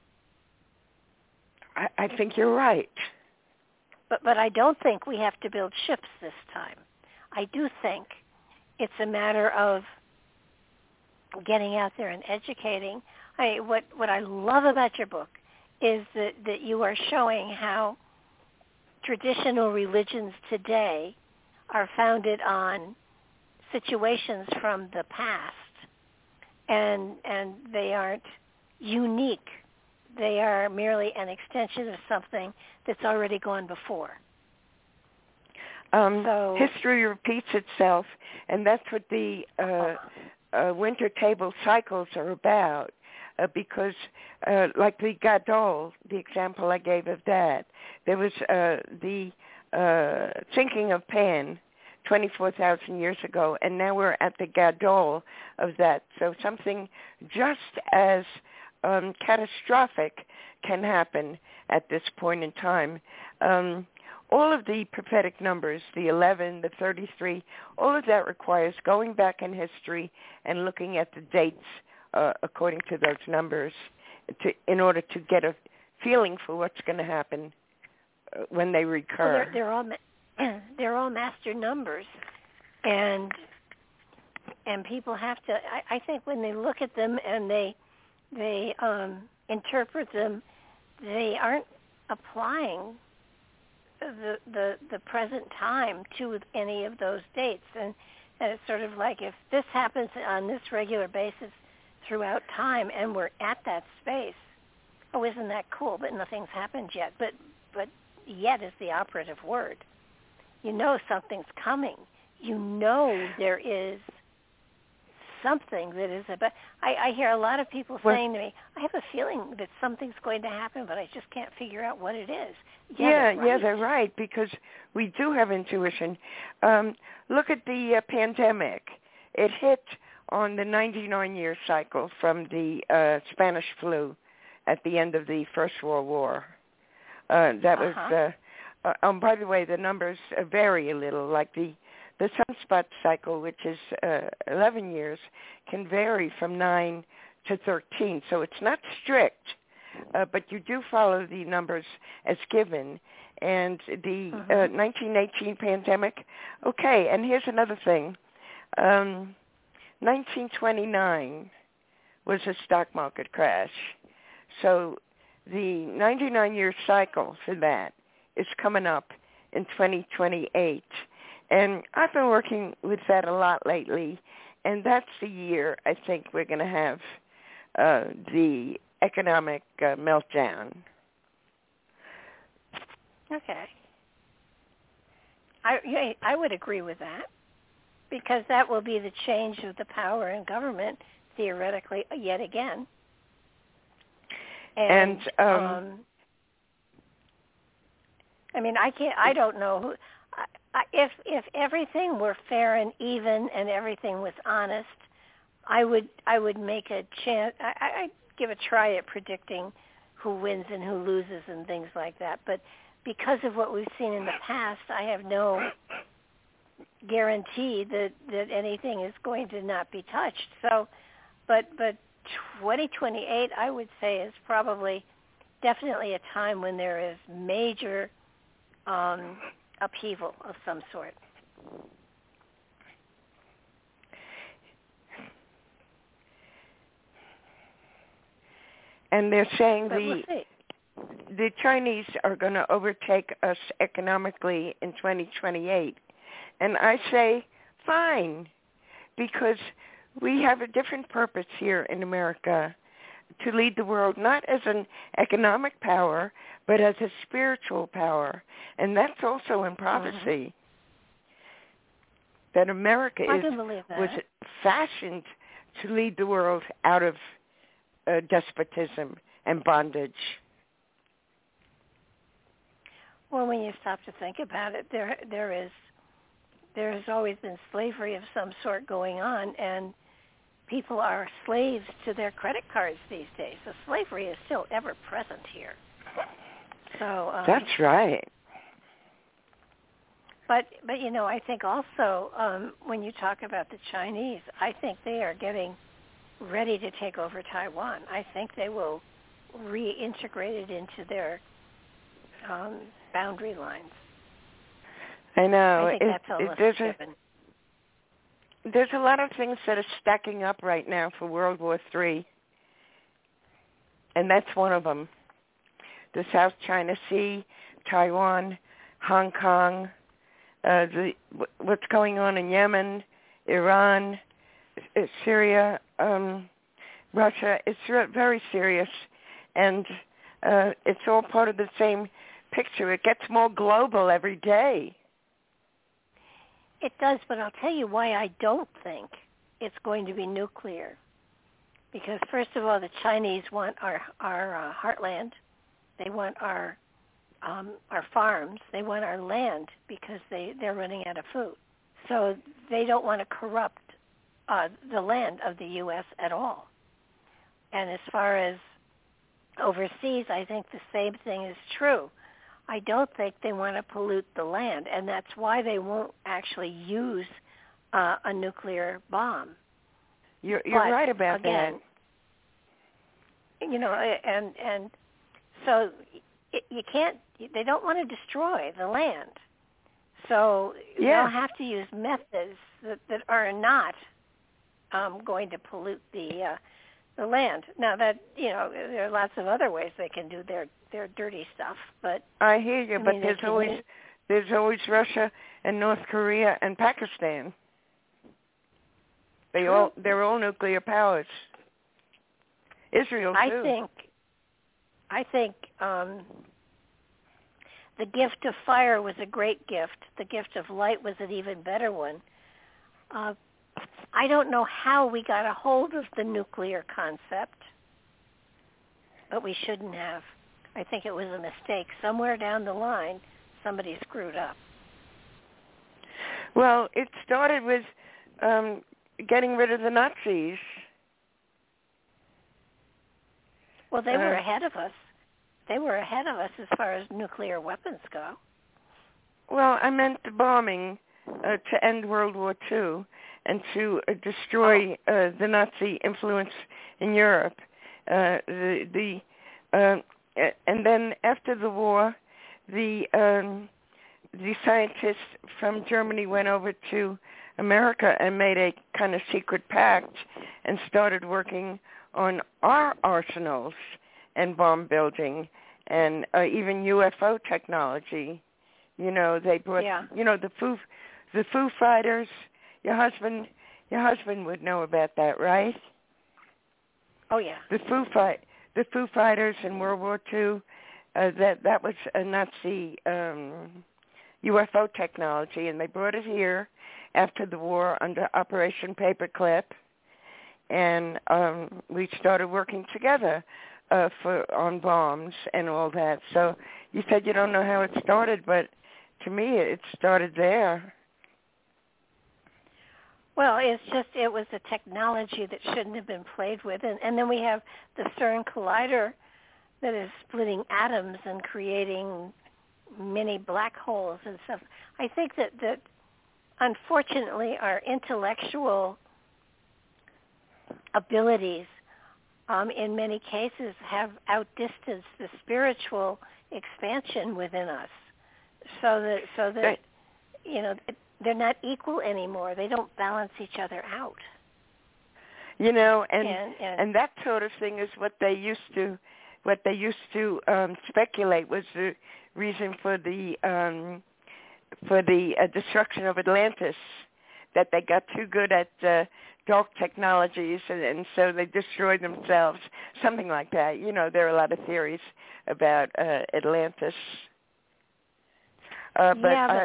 Speaker 1: I think you're right.
Speaker 3: But I don't think we have to build ships this time. I do think it's a matter of getting out there and educating. What I love about your book is that you are showing how traditional religions today are founded on situations from the past, and they aren't unique. They are merely an extension of something that's already gone before.
Speaker 1: History repeats itself, and that's what the winter table cycles are about. Because, like the Gadol, the example I gave of that, there was the thinking of Pan 24,000 years ago, and now we're at the Gadol of that. So something just as catastrophic can happen at this point in time. All of the prophetic numbers, the 11, the 33, all of that requires going back in history and looking at the dates according to those numbers in order to get a feeling for what's going to happen when they recur.
Speaker 3: Well, they're all master numbers, and people have to. I think when they look at them and they interpret them, they aren't applying the present time to any of those dates. And it's sort of like if this happens on this regular basis throughout time and we're at that space, oh, isn't that cool? But nothing's happened yet. But yet is the operative word. You know something's coming. You know there is something that is about. I hear a lot of people saying to me, I have a feeling that something's going to happen, but I just can't figure out what it is.
Speaker 1: Yeah, they're right, because we do have intuition. Look at the pandemic. It hit on the 99-year cycle from the Spanish flu at the end of the First World War. That was, by the way, the numbers vary a little. Like the sunspot cycle, which is 11 years, can vary from 9 to 13. So it's not strict, but you do follow the numbers as given. And the 1918 pandemic, okay, and here's another thing. 1929 was a stock market crash. So the 99-year cycle for that is coming up in 2028. And I've been working with that a lot lately, and that's the year I think we're going to have the economic meltdown.
Speaker 3: Okay. I would agree with that, because that will be the change of the power in government, theoretically, yet again. And I mean, I don't know who. If everything were fair and even and everything was honest, I would make a chance. I'd give a try at predicting who wins and who loses and things like that. But because of what we've seen in the past, I have no guarantee that anything is going to not be touched. So, but 2028, I would say, is probably definitely a time when there is major upheaval of some sort.
Speaker 1: And they're saying the Chinese are going to overtake us economically in 2028. And I say, fine, because we have a different purpose here in America to lead the world, not as an economic power, but as a spiritual power. And that's also in prophecy. That America was fashioned to lead the world out of despotism and bondage.
Speaker 3: Well, when you stop to think about it, there has always been slavery of some sort going on, and people are slaves to their credit cards these days. So slavery is still ever present here. So
Speaker 1: that's right.
Speaker 3: But you know, I think also when you talk about the Chinese, I think they are getting ready to take over Taiwan. I think they will reintegrate it into their boundary lines.
Speaker 1: I know.
Speaker 3: I think that's almost given.
Speaker 1: There's a lot of things that are stacking up right now for World War III, and that's one of them. The South China Sea, Taiwan, Hong Kong, what's going on in Yemen, Iran, Syria, Russia. It's very serious, and it's all part of the same picture. It gets more global every day.
Speaker 3: It does, but I'll tell you why I don't think it's going to be nuclear. Because first of all, the Chinese want our heartland. They want our farms. They want our land because they're running out of food. So they don't want to corrupt the land of the U.S. at all. And as far as overseas, I think the same thing is true. I don't think they want to pollute the land, and that's why they won't actually use a nuclear bomb.
Speaker 1: You're right about
Speaker 3: again, that. You know, and so you can't. They don't want to destroy the land, so they'll have to use methods that are not going to pollute the the land. Now that, there are lots of other ways they can do their dirty stuff, but
Speaker 1: I hear you, but there's always Russia and North Korea and Pakistan. They're all nuclear powers. Israel too.
Speaker 3: I think the gift of fire was a great gift. The gift of light was an even better one. I don't know how we got a hold of the nuclear concept, but we shouldn't have. I think it was a mistake. Somewhere down the line, somebody screwed up.
Speaker 1: Well, it started with getting rid of the Nazis.
Speaker 3: Well, they were ahead of us. They were ahead of us as far as nuclear weapons go.
Speaker 1: Well, I meant the bombing to end World War II and to destroy the Nazi influence in Europe. And then after the war, the scientists from Germany went over to America and made a kind of secret pact and started working on our arsenals and bomb building and even UFO technology. They brought the Foo Fighters. Your husband would know about that, right?
Speaker 3: Oh yeah.
Speaker 1: The Foo Fighters in World War II. That was a Nazi UFO technology, and they brought it here after the war under Operation Paperclip, and we started working together on bombs and all that. So you said you don't know how it started, but to me it started there.
Speaker 3: Well, it was a technology that shouldn't have been played with, and then we have the CERN collider that is splitting atoms and creating mini black holes and stuff. I think that unfortunately our intellectual abilities in many cases have outdistanced the spiritual expansion within us, so that they're not equal anymore. They don't balance each other out.
Speaker 1: And that sort of thing is what they used to speculate was the reason for the destruction of Atlantis, that they got too good at dark technologies and so they destroyed themselves, something like that. There are a lot of theories about Atlantis. But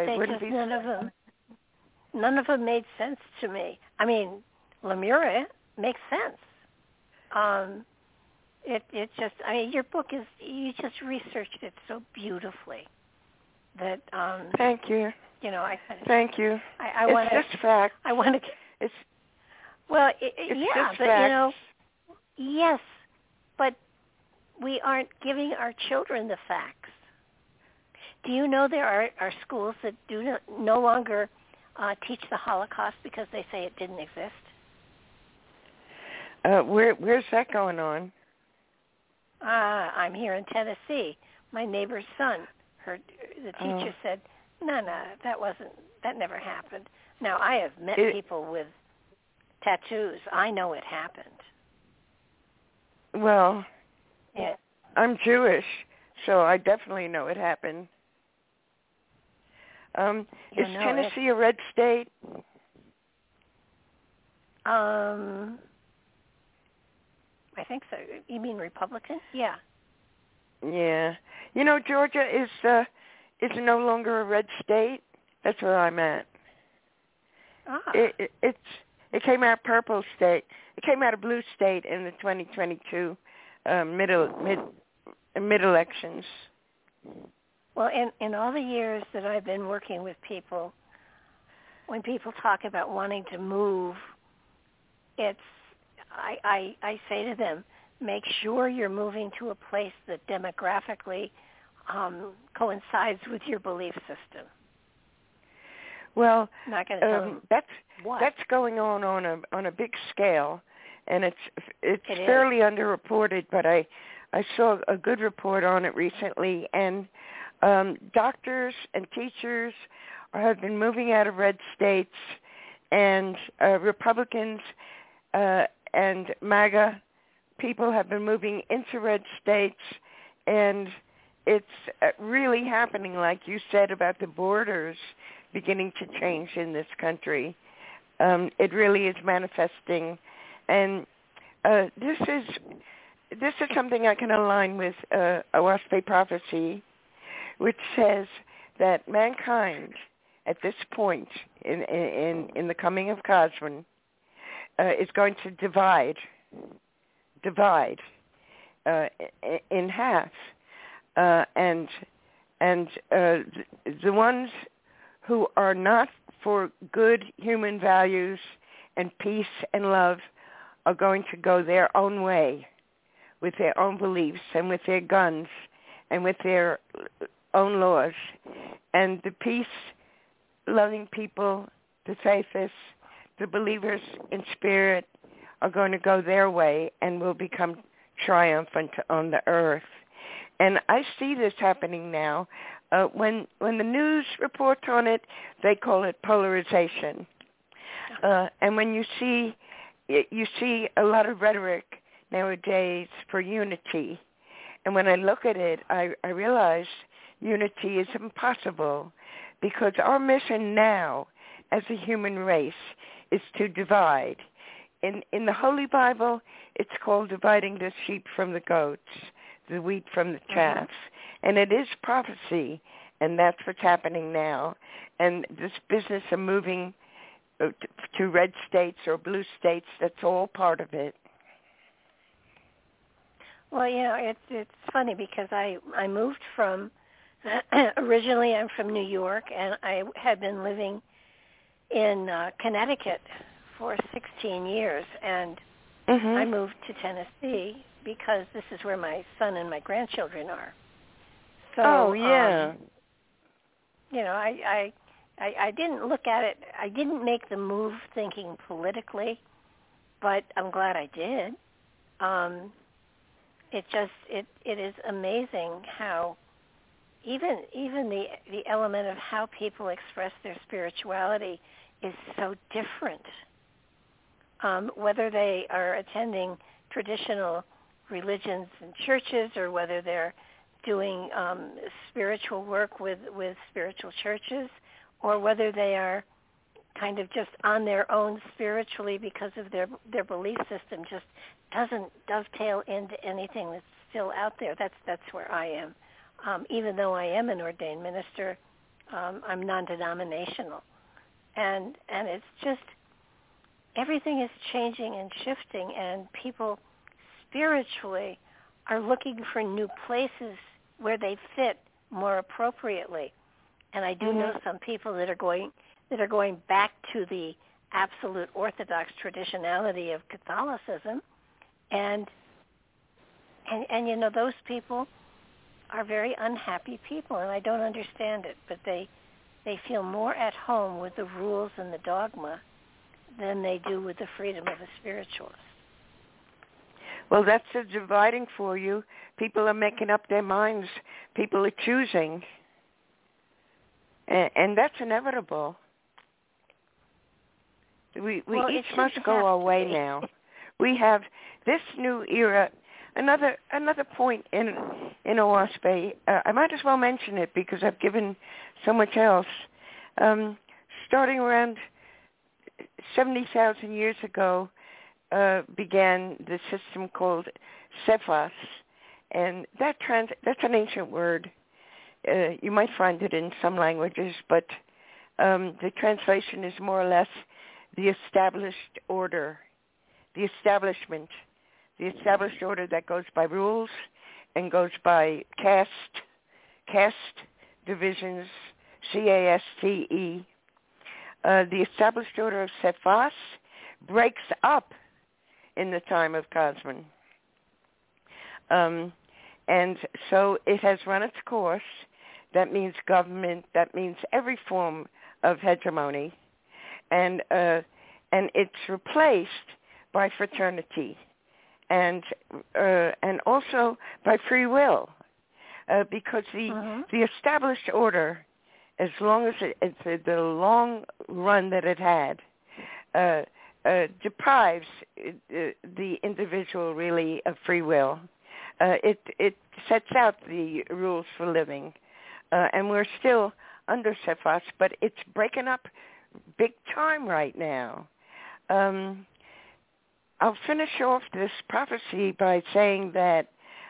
Speaker 3: none of them made sense to me. I mean, Lemuria makes sense. It just, your book you just researched it so beautifully that.
Speaker 1: Thank you. Thank you. It's just fact.
Speaker 3: I want to.
Speaker 1: It's.
Speaker 3: Well,
Speaker 1: it's just
Speaker 3: but
Speaker 1: facts.
Speaker 3: yes, but we aren't giving our children the facts. Do you know there are schools that no longer teach the Holocaust because they say it didn't exist?
Speaker 1: Where's that going on?
Speaker 3: I'm here in Tennessee. My neighbor's son, the teacher said, no, that never happened. Now, I have met people with tattoos. I know it happened.
Speaker 1: Well, I'm Jewish, so I definitely know it happened. Is Tennessee a red state?
Speaker 3: I think so. You mean Republican? Yeah.
Speaker 1: Yeah. Georgia is no longer a red state. That's where I'm at. It came out purple state. It came out a blue state in the 2022 mid elections.
Speaker 3: Well, in all the years that I've been working with people, when people talk about wanting to move, I say to them, make sure you're moving to a place that demographically coincides with your belief system.
Speaker 1: Well,
Speaker 3: not going to tell them
Speaker 1: that's going on a big scale, and it's fairly underreported. But I saw a good report on it recently, and doctors and teachers have been moving out of red states, and Republicans and MAGA people have been moving into red states, and it's really happening, like you said, about the borders beginning to change in this country. It really is manifesting, and this is something I can align with Oahspe prophecy, which says that mankind at this point in the coming of Cosman is going to divide in half, and the ones who are not for good human values and peace and love are going to go their own way with their own beliefs and with their guns and with their own laws. And the peace-loving people, the faithists, the believers in spirit are going to go their way and will become triumphant on the earth. And I see this happening now. When the news reports on it, they call it polarization. And when you see a lot of rhetoric nowadays for unity. And when I look at it, I realize unity is impossible, because our mission now as a human race is to divide. In the Holy Bible, it's called dividing the sheep from the goats, the wheat from the chaff. And it is prophecy, and that's what's happening now. And this business of moving to red states or blue states, that's all part of it.
Speaker 3: Well, it's funny because I moved from, originally I'm from New York, and I had been living in Connecticut for 16 years, and I moved to Tennessee because this is where my son and my grandchildren are. So, I didn't look at it, I didn't make the move thinking politically, but I'm glad I did. It is amazing how even the element of how people express their spirituality is so different. Whether they are attending traditional religions and churches, or whether they're doing spiritual work with spiritual churches, or whether they are kind of just on their own spiritually because of their belief system just doesn't dovetail into anything that's still out there. That's where I am. Even though I am an ordained minister, I'm non-denominational. And it's just, everything is changing and shifting, and people spiritually are looking for new places where they fit more appropriately. And I do know some people that are going back to the absolute Orthodox traditionality of Catholicism, and those people are very unhappy people, and I don't understand it, but they feel more at home with the rules and the dogma than they do with the freedom of a spiritualist.
Speaker 1: Well, that's the dividing for you. People are making up their minds. People are choosing. And that's inevitable. We each must go our way now. We have this new era. Another point in Oahspe, I might as well mention it because I've given so much else. Starting around 70,000 years ago, began the system called Cephas, and that's an ancient word. You might find it in some languages, but the translation is more or less the established order, the establishment, the established order that goes by rules and goes by caste divisions, C-A-S-T-E. The established order of Cephas breaks up in the time of Cosman. And so it has run its course. That means government. That means every form of hegemony. And it's replaced by fraternity and also by free will, because the established order, as long as it's the long run that it had, deprives the individual really of free will. It sets out the rules for living, and we're still under Sephos, but it's breaking up big time right now. I'll finish off this prophecy by saying that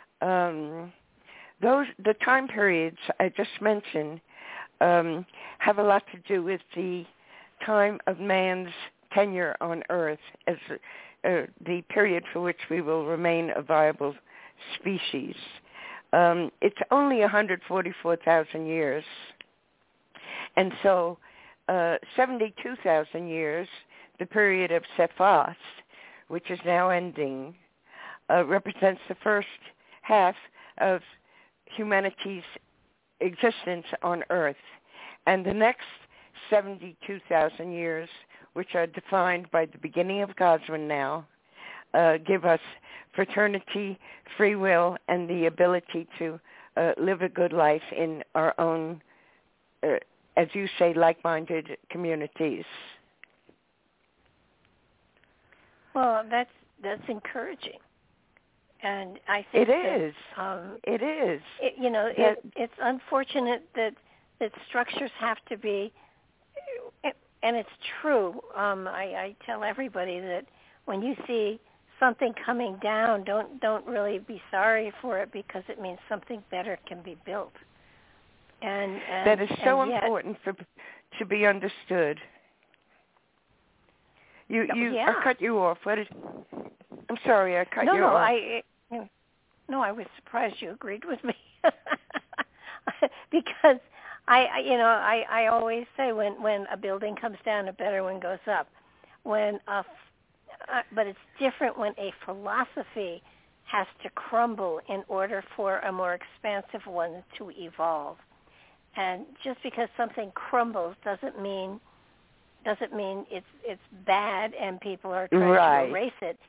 Speaker 1: the time periods I just mentioned have a lot to do with the time of man's tenure on Earth as the period for which we will remain a viable species. It's only 144,000 years. And so 72,000 years, the period of Sephos, which is now ending, represents the first half of humanity's existence on Earth. And the next 72,000 years, which are defined by the beginning of Cosmon now, give us fraternity, free will, and the ability to live a good life in our own, as you say, like-minded communities.
Speaker 3: Well, that's encouraging, and I think
Speaker 1: it is. It is.
Speaker 3: It's unfortunate that structures have to be, and it's true. I tell everybody that when you see something coming down, don't really be sorry for it, because it means something better can be built. And
Speaker 1: that is so important to be understood. I cut you off. I'm sorry, I cut you off.
Speaker 3: I was surprised you agreed with me because I always say when a building comes down, a better one goes up. But it's different when a philosophy has to crumble in order for a more expansive one to evolve. And just because something crumbles doesn't mean it's bad and people are trying to erase it.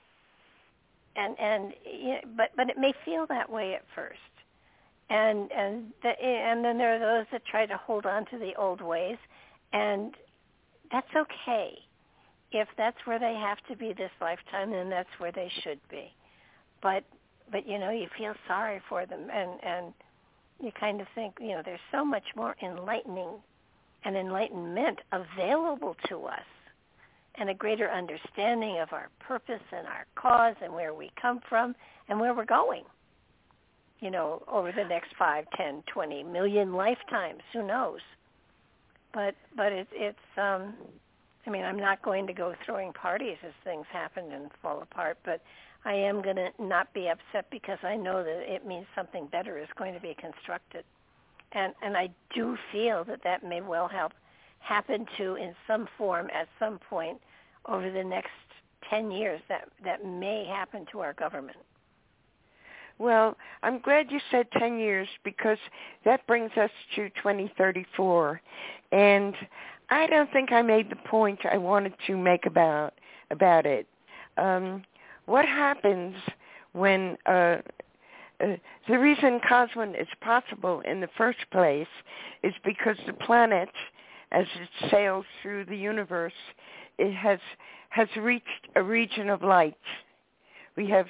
Speaker 3: But it may feel that way at first. And then there are those that try to hold on to the old ways, and that's okay. If that's where they have to be this lifetime, then that's where they should be. But you feel sorry for them, and you kind of think, there's so much more enlightening and enlightenment available to us, and a greater understanding of our purpose and our cause and where we come from and where we're going, over the next 5, 10, 20 million lifetimes, who knows? But it's I'm not going to go throwing parties as things happen and fall apart, but I am going to not be upset because I know that it means something better is going to be constructed. And I do feel that may well happen to, in some form, at some point, over the next 10 years, that may happen to our government.
Speaker 1: Well, I'm glad you said 10 years, because that brings us to 2034. And I don't think I made the point I wanted to make about it. What happens when the reason Cosmon is possible in the first place is because the planet, as it sails through the universe, it has reached a region of light. We have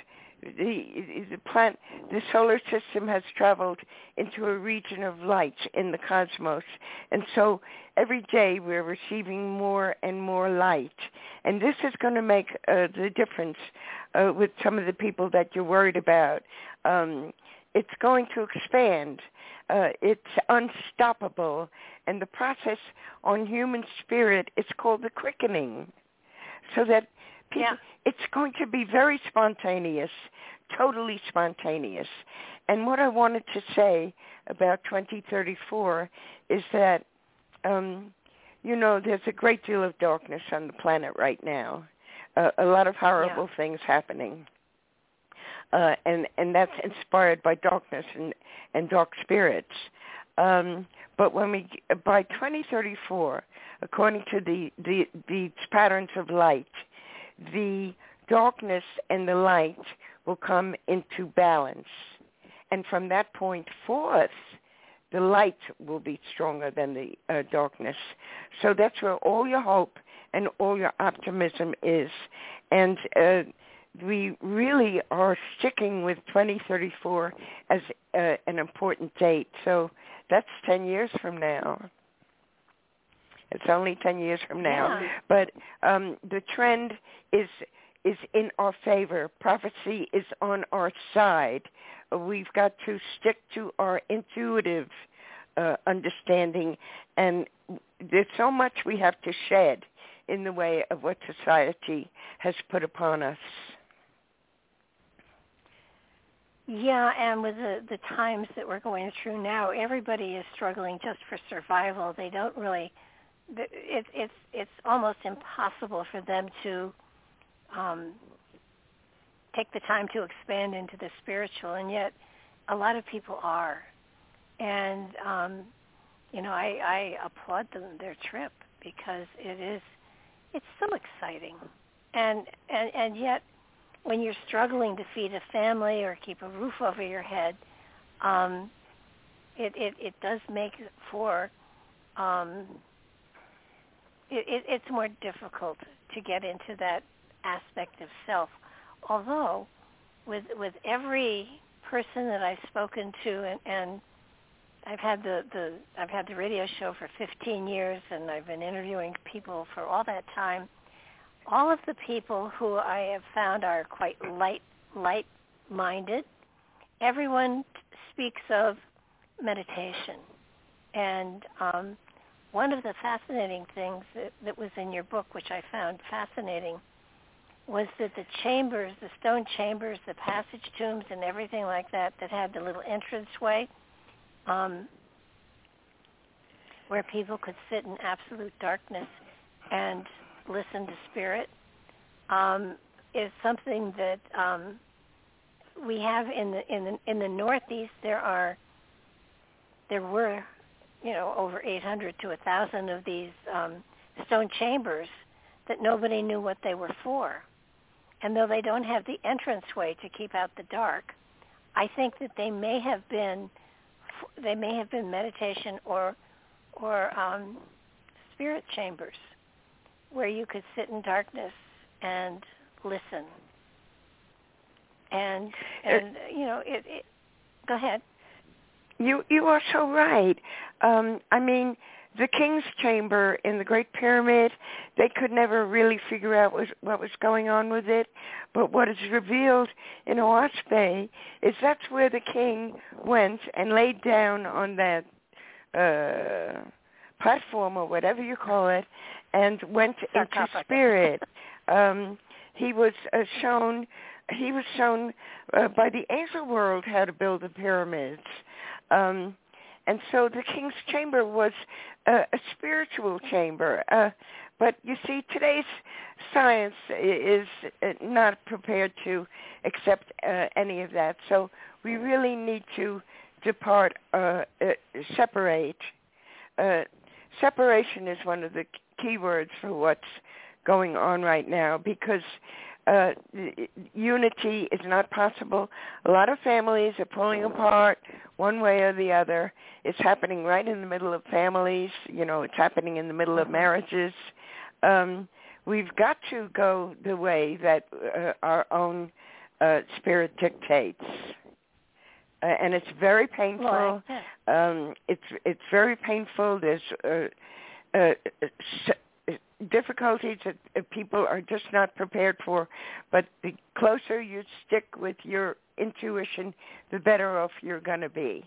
Speaker 1: the solar system has traveled into a region of light in the cosmos, and so every day we're receiving more and more light, and this is going to make the difference with some of the people that you're worried about. It's going to expand. It's unstoppable, and the process on human spirit is called the quickening, so that people, it's going to be very spontaneous, totally spontaneous. And what I wanted to say about 2034 is that, there's a great deal of darkness on the planet right now, a lot of horrible things happening. And that's inspired by darkness and dark spirits. But by 2034, according to the patterns of light, the darkness and the light will come into balance. And from that point forth, the light will be stronger than the darkness. So that's where all your hope and all your optimism is. And we really are sticking with 2034 as an important date. So that's 10 years from now. It's only 10 years from now.
Speaker 3: Yeah.
Speaker 1: But the trend is in our favor. Prophecy is on our side. We've got to stick to our intuitive understanding, and there's so much we have to shed in the way of what society has put upon us.
Speaker 3: Yeah, and with the times that we're going through now, everybody is struggling just for survival. They don't really, it's almost impossible for them to take the time to expand into the spiritual, and yet a lot of people are. And, I applaud them, their trip, because it's so exciting. And yet, when you're struggling to feed a family or keep a roof over your head, it does make for, it's more difficult to get into that aspect of self. Although, with every person that I've spoken to, and I've had the radio show for 15 years, and I've been interviewing people for all that time. All of the people who I have found are quite light-minded. Everyone speaks of meditation, and one of the fascinating things that was in your book, which I found fascinating, was that the chambers, the stone chambers, the passage tombs, and everything like that had the little entranceway, where people could sit in absolute darkness and listen to spirit, is something that we have in the Northeast. There were over 800 to 1,000 of these stone chambers that nobody knew what they were for. And though they don't have the entranceway to keep out the dark, I think that they may have been meditation or spirit chambers where you could sit in darkness and listen. And go ahead.
Speaker 1: You are so right. The King's Chamber in the Great Pyramid, they could never really figure out what was going on with it. But what is revealed in Oahspe is that's where the king went and laid down on that platform or whatever you call it, and went into spirit. He was shown by the angel world how to build the pyramids. And so the King's Chamber was a spiritual chamber. But you see, today's science is not prepared to accept any of that. So we really need to separate. Separation is one of the key words for what's going on right now, because unity is not possible. A lot of families are pulling apart one way or the other. It's happening right in the middle of families. It's happening in the middle of marriages. We've got to go the way that our own spirit dictates. And it's very painful. It's very painful. There's difficulties that people are just not prepared for. But the closer you stick with your intuition, the better off you're going to be.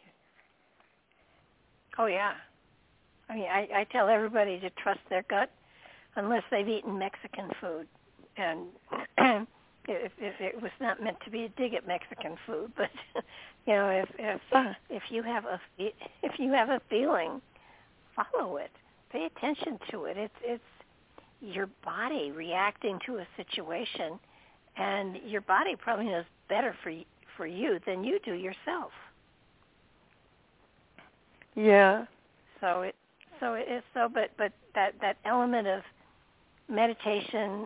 Speaker 3: Oh, yeah. I tell everybody to trust their gut unless they've eaten Mexican food. And it was not meant to be a dig at Mexican food, but if you have a feeling, follow it. Pay attention to it. It's your body reacting to a situation, and your body probably knows better for you than you do yourself.
Speaker 1: Yeah.
Speaker 3: But that element of meditation.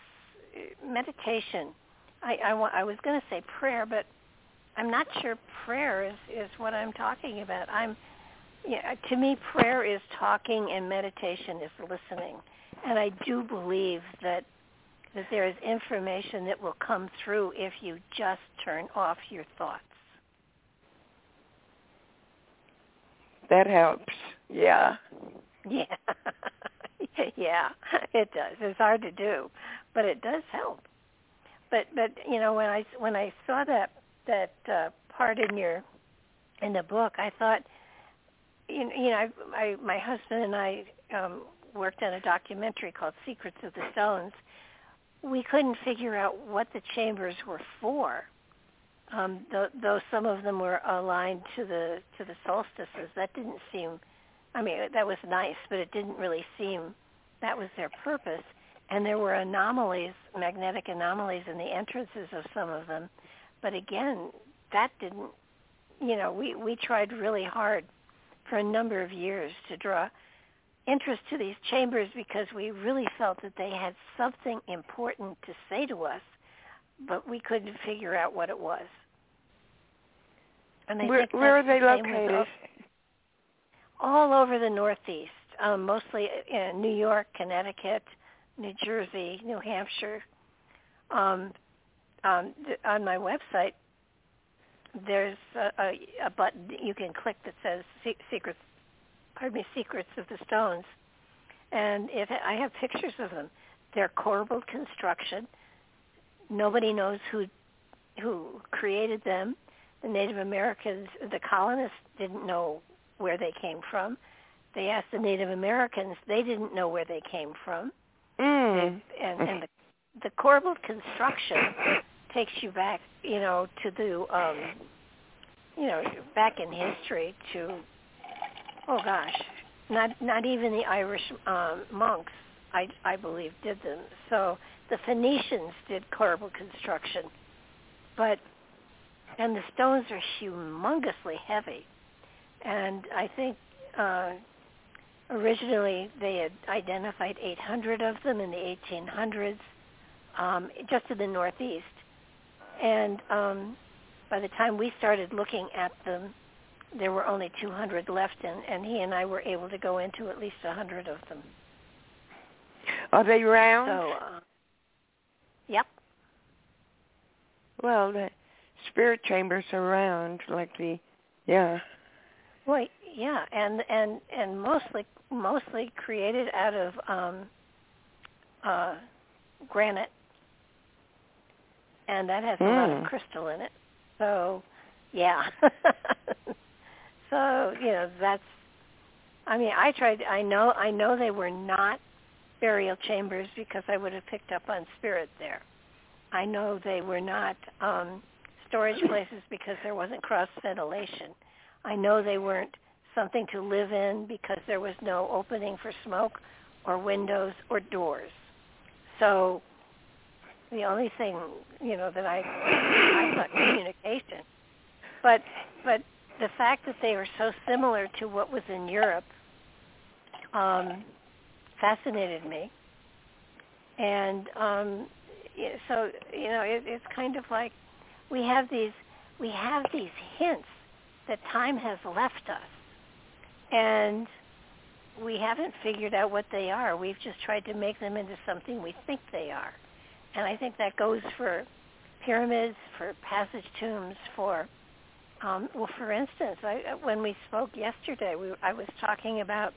Speaker 3: I was going to say prayer, but I'm not sure prayer is what I'm talking about. To me, prayer is talking and meditation is listening. And I do believe that there is information that will come through if you just turn off your thoughts.
Speaker 1: That helps. Yeah.
Speaker 3: Yeah. Yeah, it does. It's hard to do, but it does help. But you know, when I saw that part in the book, I thought, you know, my husband and I worked on a documentary called Secrets of the Stones. We couldn't figure out what the chambers were for, though some of them were aligned to the solstices. That didn't seem, I mean, that was nice, but it didn't really seem that was their purpose. And there were anomalies, magnetic anomalies in the entrances of some of them. But again, that didn't, you know, we tried really hard for a number of years to draw interest to these chambers because we really felt that they had something important to say to us, but we couldn't figure out what it was. And
Speaker 1: where are they located?
Speaker 3: All over the Northeast, mostly in New York, Connecticut, New Jersey, New Hampshire. On my website, there's a button that you can click that says Secrets of the Stones. And I have pictures of them. They're corbelled construction. Nobody knows who created them. The Native Americans, the colonists, didn't know where they came from. They asked the Native Americans. They didn't know where they came from. And the corbelled construction takes you back, you know, to the, you know, back in history to, oh gosh, not even the Irish monks, I believe, did them. So the Phoenicians did corbelled construction, and the stones are humongously heavy. And I think originally they had identified 800 of them in the 1800s, just in the Northeast. And by the time we started looking at them, there were only 200 left, and he and I were able to go into at least 100 of them.
Speaker 1: Are they round?
Speaker 3: So, yep.
Speaker 1: Well, the spirit chambers are round, like yeah.
Speaker 3: Well, yeah, and mostly created out of granite, and that has a lot of crystal in it. So, yeah. So, you know, that's, I mean, I know they were not burial chambers because I would have picked up on spirit there. I know they were not storage places because there wasn't cross ventilation. I know they weren't something to live in because there was no opening for smoke or windows or doors. So the only thing, you know, that I thought communication. But the fact that they were so similar to what was in Europe fascinated me. And so, you know, it's kind of like we have these hints that time has left us, and we haven't figured out what they are. We've just tried to make them into something we think they are. And I think that goes for pyramids, for passage tombs, for, well, for instance, when we spoke yesterday, I was talking about,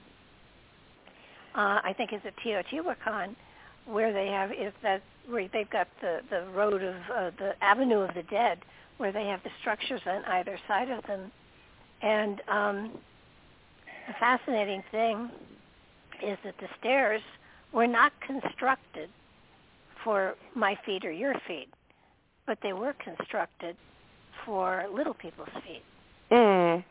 Speaker 3: I think it's at Teotihuacan, where where they've got the road of, the Avenue of the Dead, where they have the structures on either side of them. And the fascinating thing is that the stairs were not constructed for my feet or your feet, but they were constructed for little people's feet.
Speaker 1: Mm.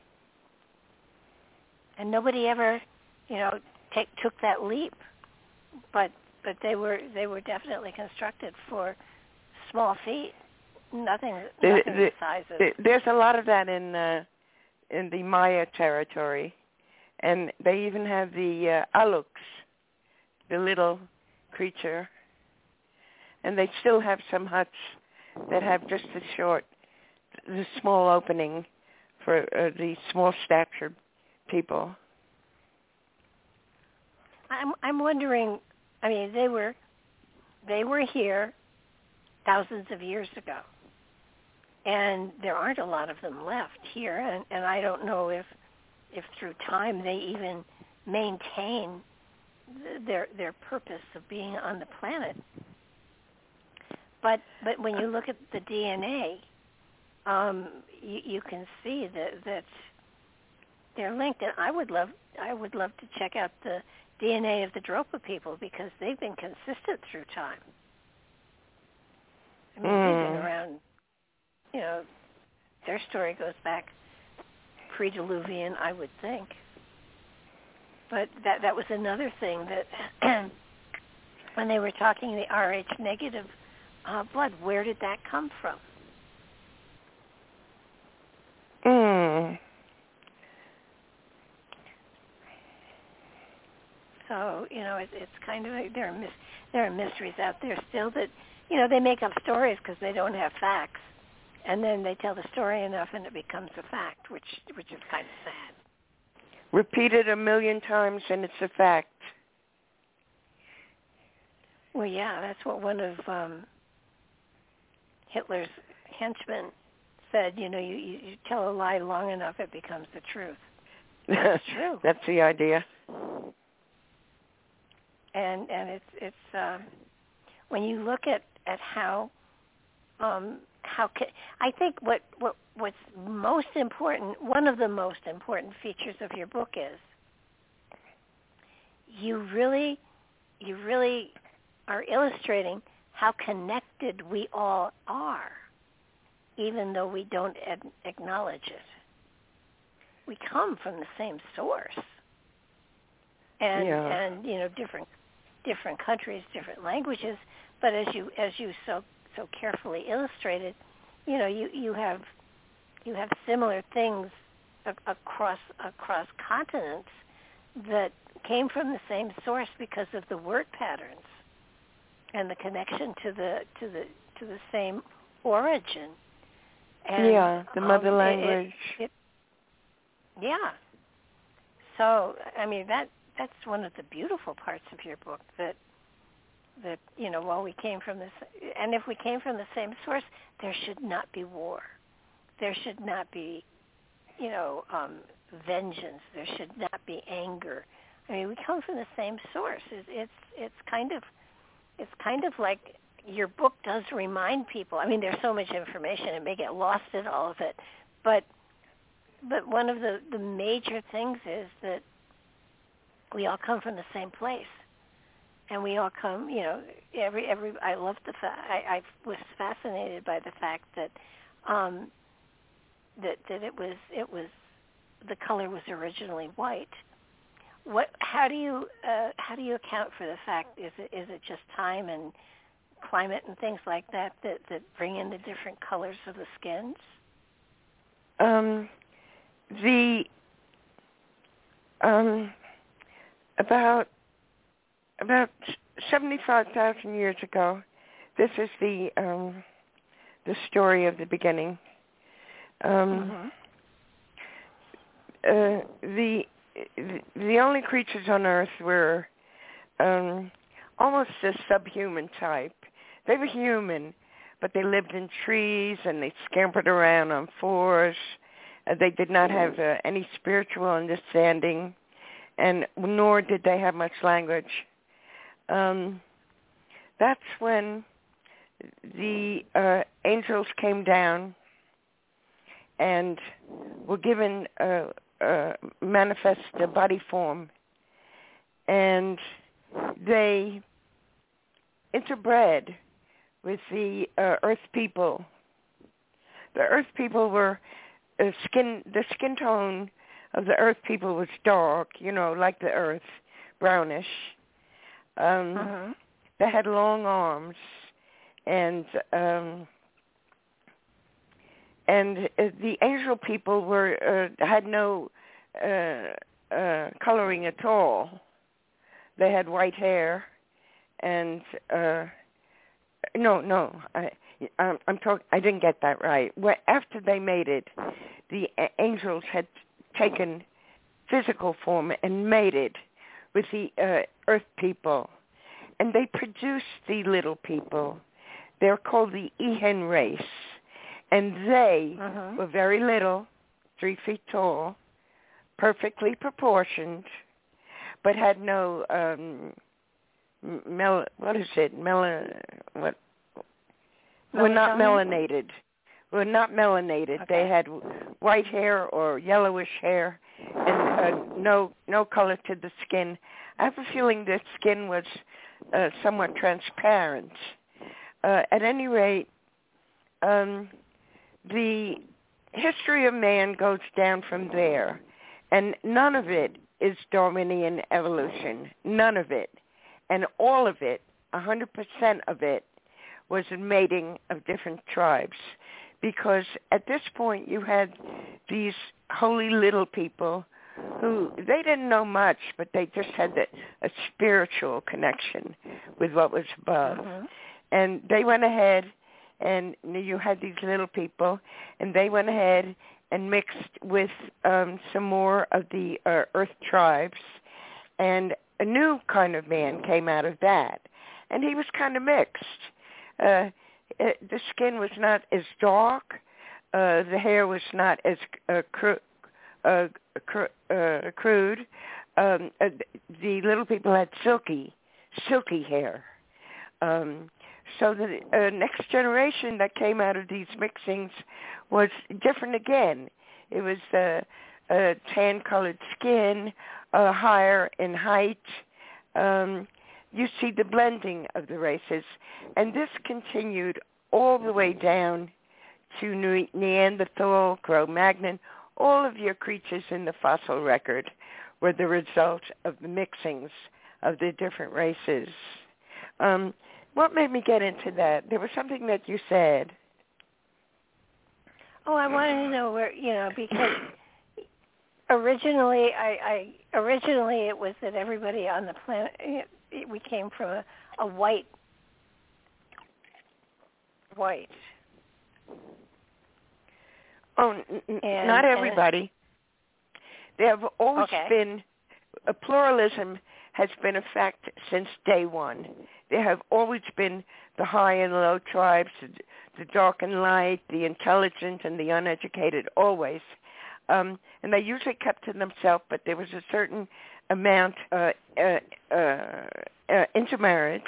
Speaker 3: And nobody ever, you know, took that leap, but they were definitely constructed for small feet. Nothing the size of.
Speaker 1: There's a lot of that in the Maya territory, and they even have the aluks, the little creature, and they still have some huts that have just the small opening for the small statured people.
Speaker 3: I'm wondering I mean, they were here thousands of years ago, and there aren't a lot of them left here. And I don't know if through time they even maintain their purpose of being on the planet. But when you look at the DNA, you can see that they're linked. And I would love to check out the DNA of the Dropa people, because they've been consistent through time. I mean, they've been around. You know, their story goes back pre-Diluvian, I would think. But that was another thing that when they were talking the Rh negative blood, where did that come from? So, you know, it's kind of, there are mysteries out there still that, you know, they make up stories because they don't have facts. And then they tell the story enough and it becomes a fact, which is kind of sad.
Speaker 1: Repeat it 1,000,000 times and it's a fact.
Speaker 3: Well, yeah, that's what one of Hitler's henchmen said. You know, you tell a lie long enough, it becomes the truth. It's true.
Speaker 1: That's the idea.
Speaker 3: And it's when you look at how I think what's most important, one of the most important features of your book is you really are illustrating how connected we all are, even though we don't acknowledge it. We come from the same source, and you know, different countries, different languages, but as you so carefully illustrated, you know, you have similar things across continents that came from the same source because of the word patterns and the connection to the same origin. And,
Speaker 1: the mother language.
Speaker 3: Yeah. So I mean that's one of the beautiful parts of your book, that you know, while we came from this, and if we came from the same source, there should not be war. There should not be, you know, vengeance. There should not be anger. I mean, we come from the same source. It's kind of like your book does remind people. I mean, there's so much information, it may get lost in all of it, but one of the major things is that we all come from the same place. And we all come, you know, I love the fact, I was fascinated by the fact that that it was the color was originally white. How do you account for the fact? Is it just time and climate and things like that bring in the different colors of the skins?
Speaker 1: About 75,000 years ago, this is the story of the beginning. The only creatures on Earth were almost a subhuman type. They were human, but they lived in trees and they scampered around on fours. They did not have any spiritual understanding, and nor did they have much language. That's when the angels came down and were given manifest body form, and they interbred with the Earth people. The Earth people were the skin tone of the Earth people was dark, you know, like the Earth, brownish. They had long arms, and the angel people had no coloring at all. They had white hair, and I didn't get that right. After they mated, the angels had taken physical form and mated with the Earth people, and they produced the little people. They're called the Ehen race, and they were very little, 3 feet tall, perfectly proportioned, but had no were not melanated.
Speaker 3: Okay.
Speaker 1: They had white hair or yellowish hair, and no color to the skin. I have a feeling their skin was somewhat transparent. At any rate, the history of man goes down from there, and none of it is Darwinian evolution. None of it. And all of it, 100% of it, was a mating of different tribes. Because at this point you had these holy little people who, they didn't know much, but they just had a spiritual connection with what was above. And they went ahead, and you had these little people, and they went ahead and mixed with some more of the earth tribes, and a new kind of man came out of that. And he was kind of mixed. The skin was not as dark. The hair was not as crude. The little people had silky hair. So the next generation that came out of these mixings was different again. It was tan-colored skin, higher in height. You see the blending of the races. And this continued all the way down to Neanderthal, Cro-Magnon. All of your creatures in the fossil record were the result of the mixings of the different races. What made me get into that? There was something that you said.
Speaker 3: Oh, I wanted to know where, because originally it was that everybody on the planet, we came from a white.
Speaker 1: Oh, not everybody. There have always been, pluralism has been a fact since day one. There have always been the high and low tribes, the dark and light, the intelligent and the uneducated, always. And they usually kept to themselves, but there was a certain amount intermarriage.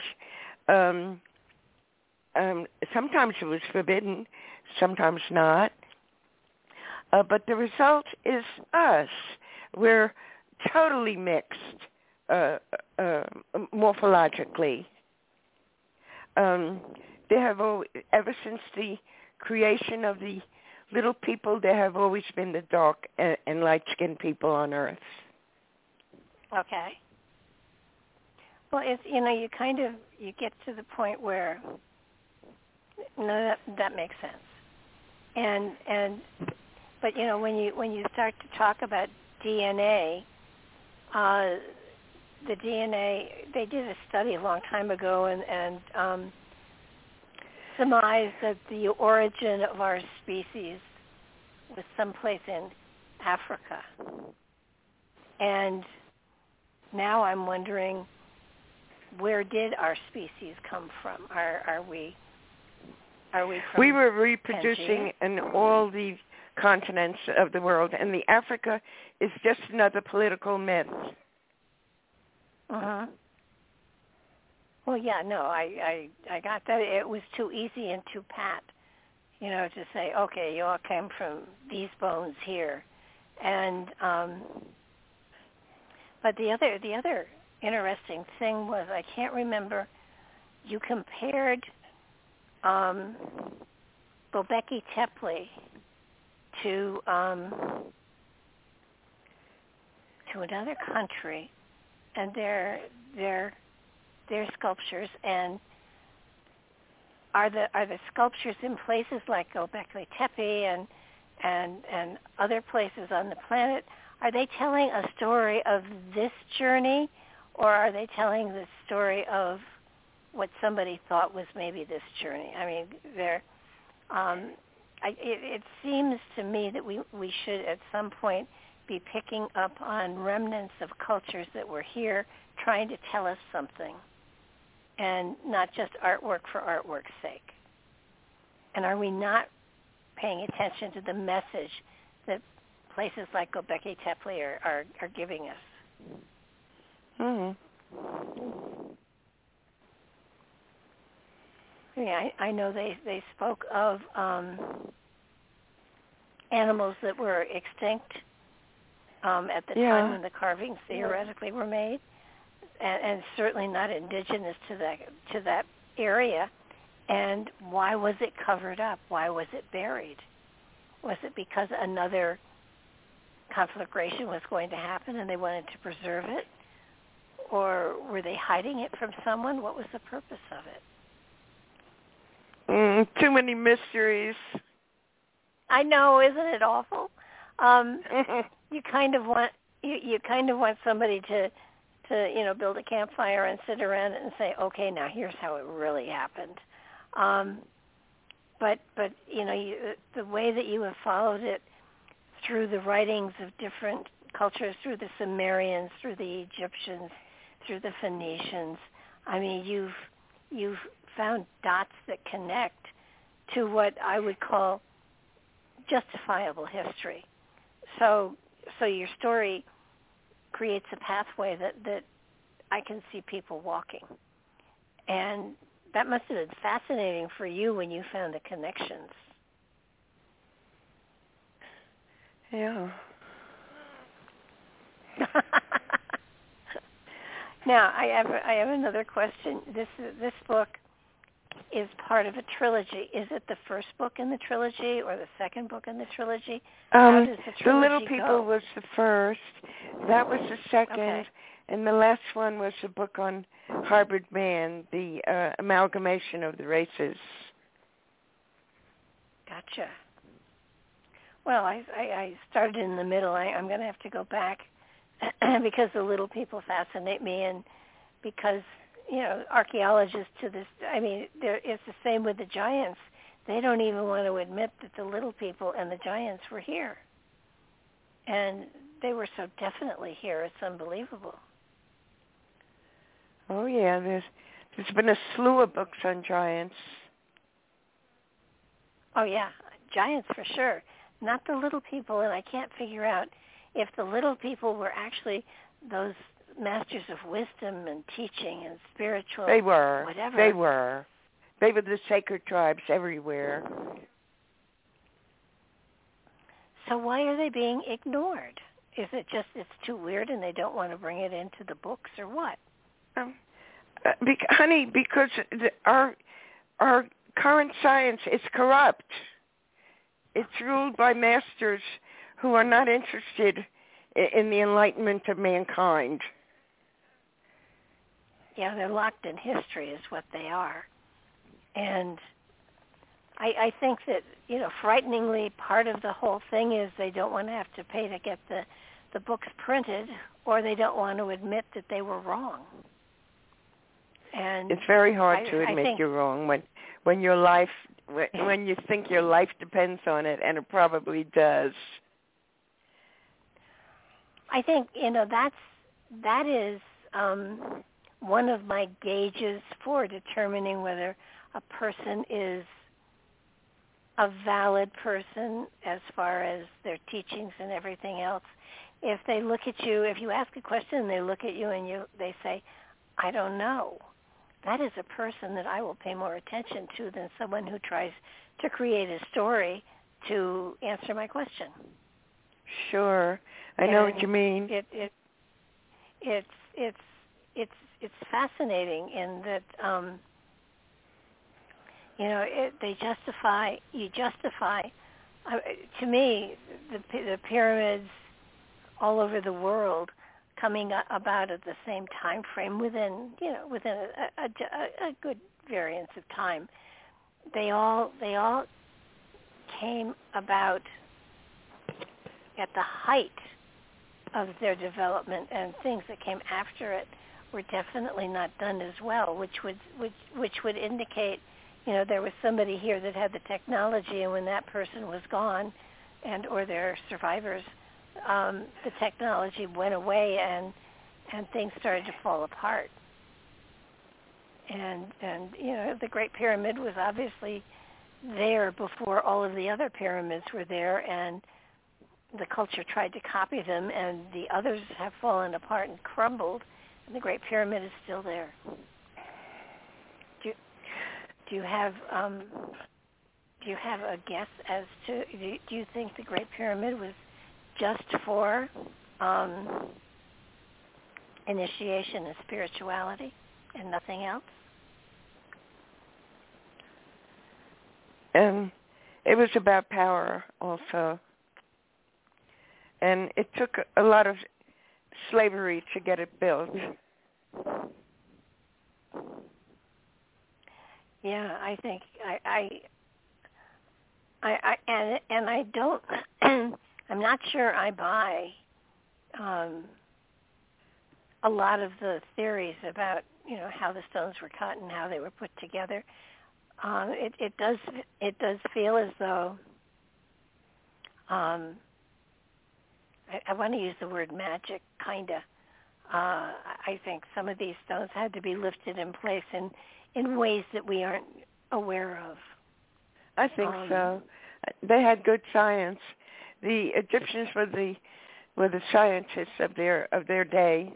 Speaker 1: Sometimes it was forbidden, sometimes not. But the result is us. We're totally mixed morphologically. They have ever since the creation of the little people, there have always been the dark and light-skinned people on Earth.
Speaker 3: Okay. Well, it's you get to the point where that makes sense, but when you start to talk about DNA, the DNA, they did a study a long time ago and surmised that the origin of our species was someplace in Africa. And now I'm wondering, where did our species come from? Are we from
Speaker 1: We were reproducing in all the continents of the world, and the Africa is just another political myth.
Speaker 3: Well, yeah, no, I got that. It was too easy and too pat, to say, okay, you all came from these bones here, and but the other interesting thing was, I can't remember. You compared Göbekli Tepe to another country, and their sculptures, and are the sculptures in places like Göbekli Tepe and other places on the planet, are they telling a story of this journey, or are they telling the story of what somebody thought was maybe this journey? I mean, it seems to me that we should at some point be picking up on remnants of cultures that were here, trying to tell us something. and not just artwork for artwork's sake? And are we not paying attention to the message that places like Göbekli Tepe are giving us? Yeah, I know they spoke of animals that were extinct at the time when the carvings theoretically were made, and certainly not indigenous to that area. And why was it covered up? Why was it buried? Was it because another conflagration was going to happen and they wanted to preserve it? Or were they hiding it from someone? What was the purpose of it?
Speaker 1: Too many mysteries.
Speaker 3: I know, isn't it awful? You kind of want somebody to build a campfire and sit around it and say, okay, now here's how it really happened. But the way that you have followed it through the writings of different cultures, through the Sumerians, through the Egyptians, through the Phoenicians, I mean, you've found dots that connect to what I would call justifiable history. So your story creates a pathway that I can see people walking. And that must have been fascinating for you when you found the connections.
Speaker 1: Yeah.
Speaker 3: Now, I have another question. This book is part of a trilogy. Is it the first book in the trilogy or the second book in the trilogy? How does the trilogy
Speaker 1: The Little People
Speaker 3: go?
Speaker 1: was the first. That was the second.
Speaker 3: Okay.
Speaker 1: And the last one was a book on Harvard Man, the amalgamation of the races.
Speaker 3: Gotcha. Well, I started in the middle. I'm going to have to go back because the Little People fascinate me, and because archaeologists to this, I mean, it's the same with the giants. They don't even want to admit that the Little People and the giants were here, and they were so definitely here. It's unbelievable.
Speaker 1: Oh yeah, there's been a slew of books on giants.
Speaker 3: Oh yeah, giants for sure. Not the Little People, and I can't figure out if the Little People were actually those masters of wisdom and teaching and spiritual.
Speaker 1: They were.
Speaker 3: Whatever.
Speaker 1: They were. They were the sacred tribes everywhere.
Speaker 3: So why are they being ignored? Is it just it's too weird and they don't want to bring it into the books, or what?
Speaker 1: Because our current science is corrupt. It's ruled by masters who are not interested in the enlightenment of mankind.
Speaker 3: Yeah, they're locked in history is what they are. And I think that, frighteningly part of the whole thing is they don't want to have to pay to get the books printed, or they don't want to admit that they were wrong. And
Speaker 1: it's very hard to admit you're wrong when your life, when you think your life depends on it, and it probably does.
Speaker 3: I think that is one of my gauges for determining whether a person is a valid person as far as their teachings and everything else. If they look at you, if you ask a question and they look at you and they say, I don't know, that is a person that I will pay more attention to than someone who tries to create a story to answer my question.
Speaker 1: Sure, I know what you mean.
Speaker 3: It's fascinating in that you justify. To me, the pyramids all over the world coming about at the same time frame within a good variance of time. They all came about at the height of their development, and things that came after it were definitely not done as well, which would indicate, there was somebody here that had the technology, and when that person was gone, or their survivors, the technology went away and things started to fall apart. and the Great Pyramid was obviously there before all of the other pyramids were there, and the culture tried to copy them, and the others have fallen apart and crumbled, and the Great Pyramid is still there. Do you have a guess as to, do you think the Great Pyramid was just for initiation and spirituality and nothing else?
Speaker 1: It was about power also. And it took a lot of slavery to get it built.
Speaker 3: Yeah, I think I don't. I'm not sure I buy a lot of the theories about how the stones were cut and how they were put together. It does feel as though I want to use the word magic, kinda. I think some of these stones had to be lifted in place in ways that we aren't aware of.
Speaker 1: I think so. They had good science. The Egyptians were the scientists of their day.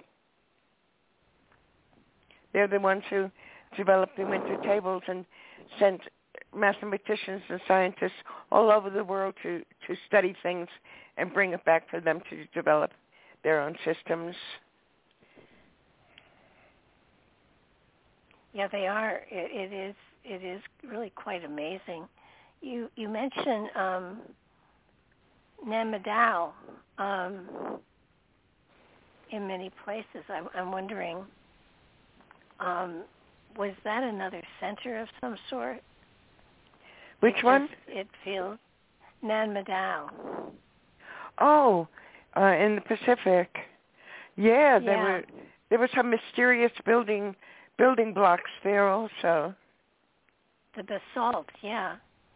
Speaker 1: They're the ones who developed the winter tables and sent mathematicians and scientists all over the world to study things and bring it back for them to develop their own systems.
Speaker 3: Yeah, they are. It is really quite amazing. You mentioned Namdal in many places. I'm wondering, was that another center of some sort?
Speaker 1: Which one?
Speaker 3: It feels Namdal.
Speaker 1: Oh, in the Pacific. Yeah, there were some mysterious building blocks there also.
Speaker 3: The basalt, yeah.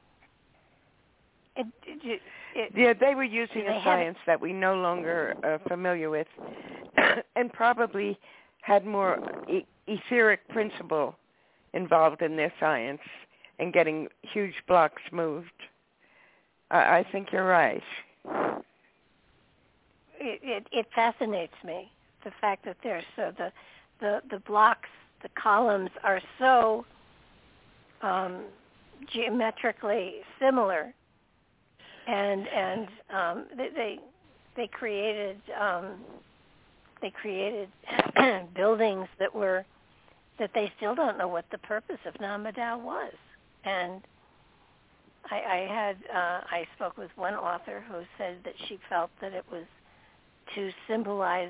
Speaker 1: They were using a science that we no longer are familiar with, and probably had more etheric principle involved in their science and getting huge blocks moved. I think you're right.
Speaker 3: It fascinates me, the fact that they're so the blocks, the columns are so geometrically similar, and they created buildings that they still don't know what the purpose of Namdal was. And I spoke with one author who said that she felt that it was to symbolize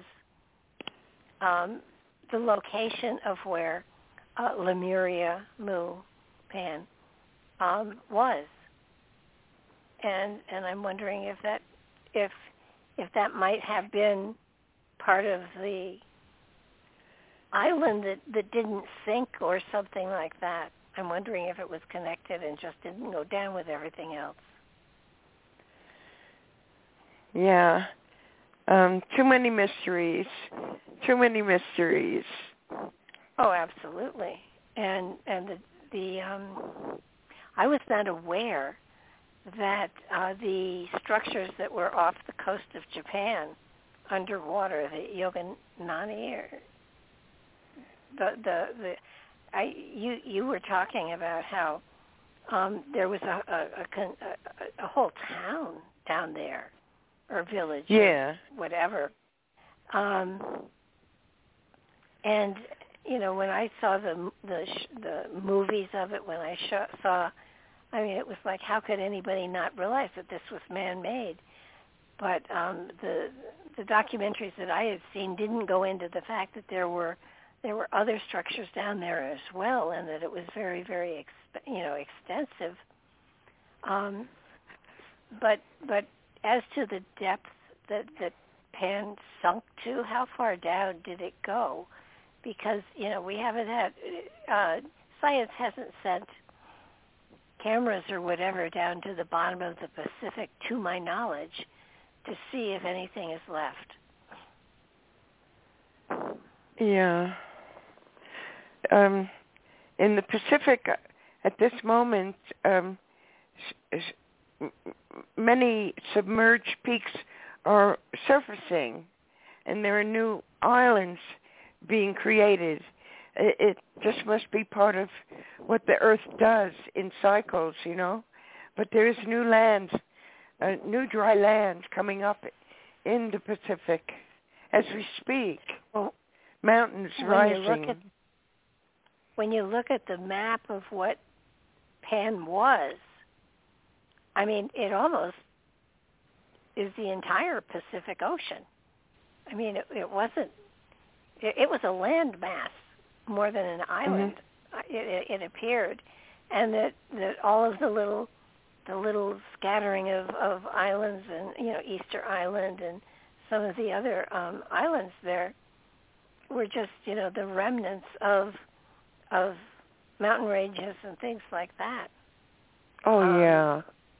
Speaker 3: the location of where Lemuria, Mu, Pan was, and I'm wondering if that might have been part of the island that didn't sink or something like that. I'm wondering if it was connected and just didn't go down with everything else.
Speaker 1: Yeah. Too many mysteries.
Speaker 3: Oh, absolutely. And the I was not aware that the structures that were off the coast of Japan underwater, the Yoganani, you were talking about how there was a whole town down there, or village,
Speaker 1: yeah,
Speaker 3: or whatever. And when I saw the movies of it, when I saw, it was like, how could anybody not realize that this was man-made? But the documentaries that I had seen didn't go into the fact that there were other structures down there as well, and that it was very, very extensive. But as to the depth that Pan sunk to, how far down did it go? Because we haven't had science hasn't sent cameras or whatever down to the bottom of the Pacific, to my knowledge, to see if anything is left.
Speaker 1: Yeah. in the Pacific, at this moment, many submerged peaks are surfacing, and there are new islands being created. It just must be part of what the Earth does in cycles, But there is new land, new dry land coming up in the Pacific as we speak.
Speaker 3: Well,
Speaker 1: mountains rising.
Speaker 3: When you look at the map of what Pan was, I mean, it almost is the entire Pacific Ocean. I mean, it wasn't. It was a land mass more than an island. Mm-hmm. It appeared, and that all of the little scattering of islands, and Easter Island and some of the other islands there were just the remnants of mountain ranges and things like that.
Speaker 1: Oh yeah.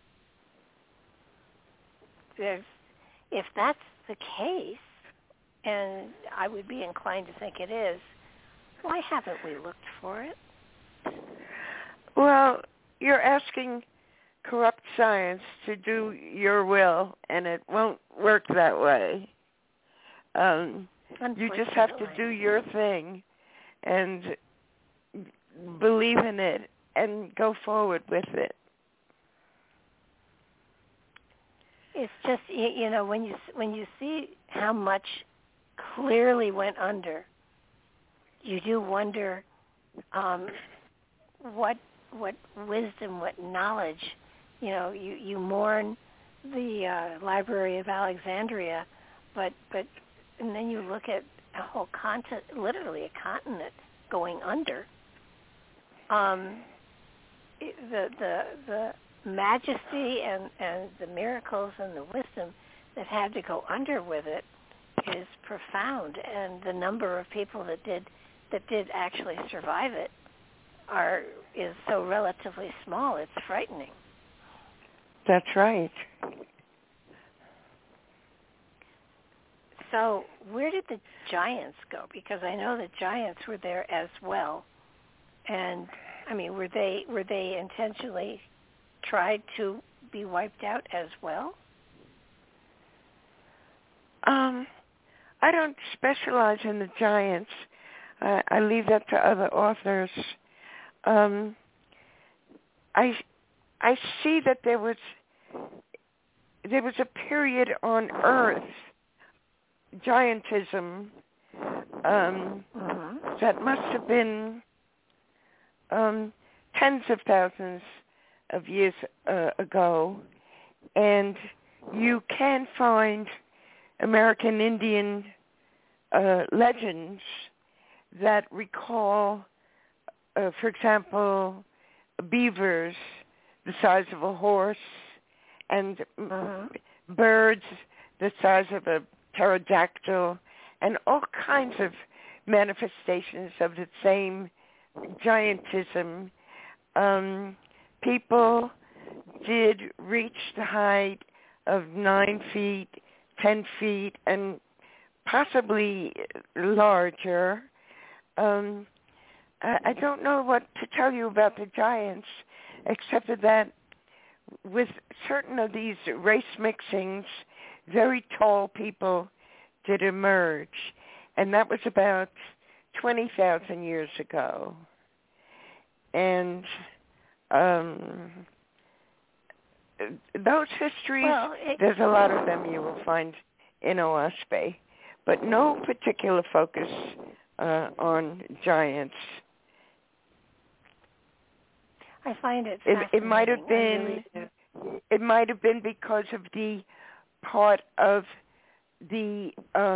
Speaker 3: If that's the case, and I would be inclined to think it is, why haven't we looked for it?
Speaker 1: Well, you're asking corrupt science to do your will, and it won't work that way. You just have to do your thing and believe in it and go forward with it.
Speaker 3: It's just, when you see how much clearly went under, you do wonder what wisdom, what knowledge. You mourn the Library of Alexandria, but and then you look at a whole continent, literally a continent going under. The majesty and the miracles and the wisdom that had to go under with it is profound, and the number of people that did actually survive it is so relatively small. It's frightening.
Speaker 1: That's right.
Speaker 3: So where did the giants go? Because I know the giants were there as well, and I mean, were they intentionally tried to be wiped out as well?
Speaker 1: I don't specialize in the giants. I leave that to other authors. I see that there was a period on Earth, giantism, that must have been tens of thousands of years ago, and you can find American Indian legends that recall, for example, beavers the size of a horse, and birds the size of a pterodactyl, and all kinds of manifestations of the same giantism. People did reach the height of 9 feet, 10 feet, and possibly larger. I don't know what to tell you about the giants, except that with certain of these race mixings, very tall people did emerge, and that was about 20,000 years ago. And those histories, there's a lot of them you will find in OASPE, but no particular focus on giants.
Speaker 3: I find it fascinating.
Speaker 1: It might have been because of the part of the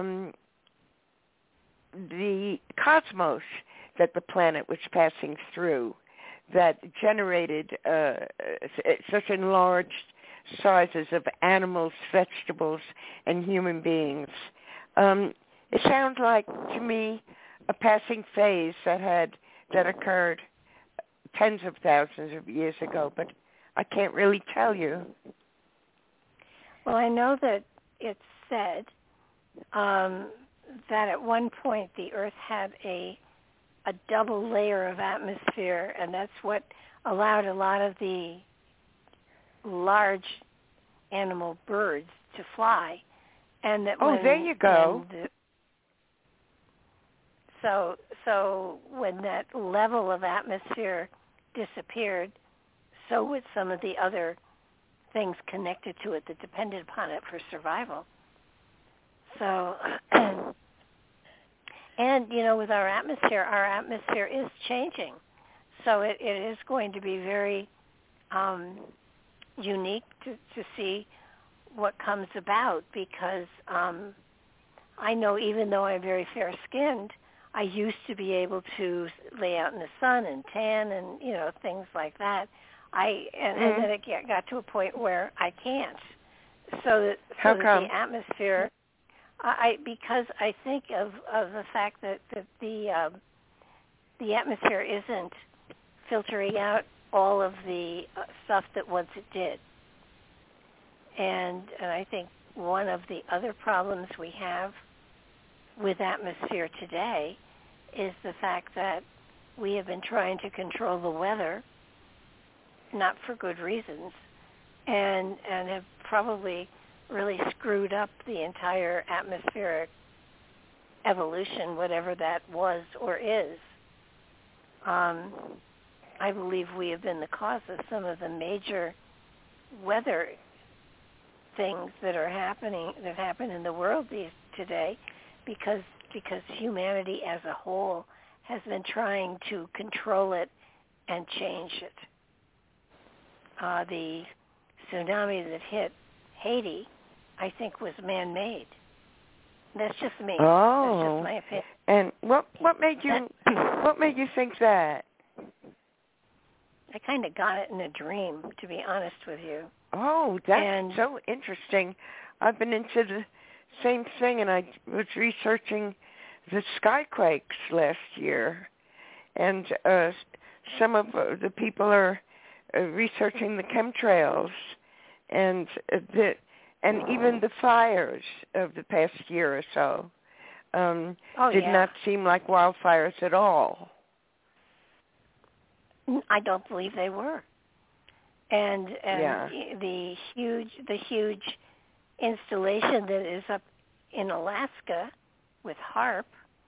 Speaker 1: cosmos that the planet was passing through that generated such enlarged sizes of animals, vegetables, and human beings. It sounds like, to me, a passing phase that occurred tens of thousands of years ago, but I can't really tell you.
Speaker 3: Well, I know that it's said that at one point the Earth had a a double layer of atmosphere, and that's what allowed a lot of the large animal birds to fly. And that
Speaker 1: there you go.
Speaker 3: So when that level of atmosphere disappeared, so would some of the other things connected to it that depended upon it for survival. So, and, with our atmosphere is changing. So it is going to be very unique to see what comes about, because I know, even though I'm very fair-skinned, I used to be able to lay out in the sun and tan and, things like that. And then it got to a point where I can't. So that the atmosphere, because I think of the fact that the atmosphere isn't filtering out all of the stuff that once it did. And I think one of the other problems we have with atmosphere today is the fact that we have been trying to control the weather, not for good reasons, and have probably really screwed up the entire atmospheric evolution, whatever that was or is. I believe we have been the cause of some of the major weather things that happen in the world today, because humanity as a whole has been trying to control it and change it. The tsunami that hit Haiti, I think, was man-made. That's just me.
Speaker 1: Oh,
Speaker 3: that's just my opinion.
Speaker 1: And what made you think that?
Speaker 3: I kind of got it in a dream, to be honest with you.
Speaker 1: Oh, that's so interesting. I've been into the same thing, and I was researching the skyquakes last year, and some of the people are researching the chemtrails, and even the fires of the past year or so did not seem like wildfires at all.
Speaker 3: I don't believe they were. And the huge installation that is up in Alaska with HAARP,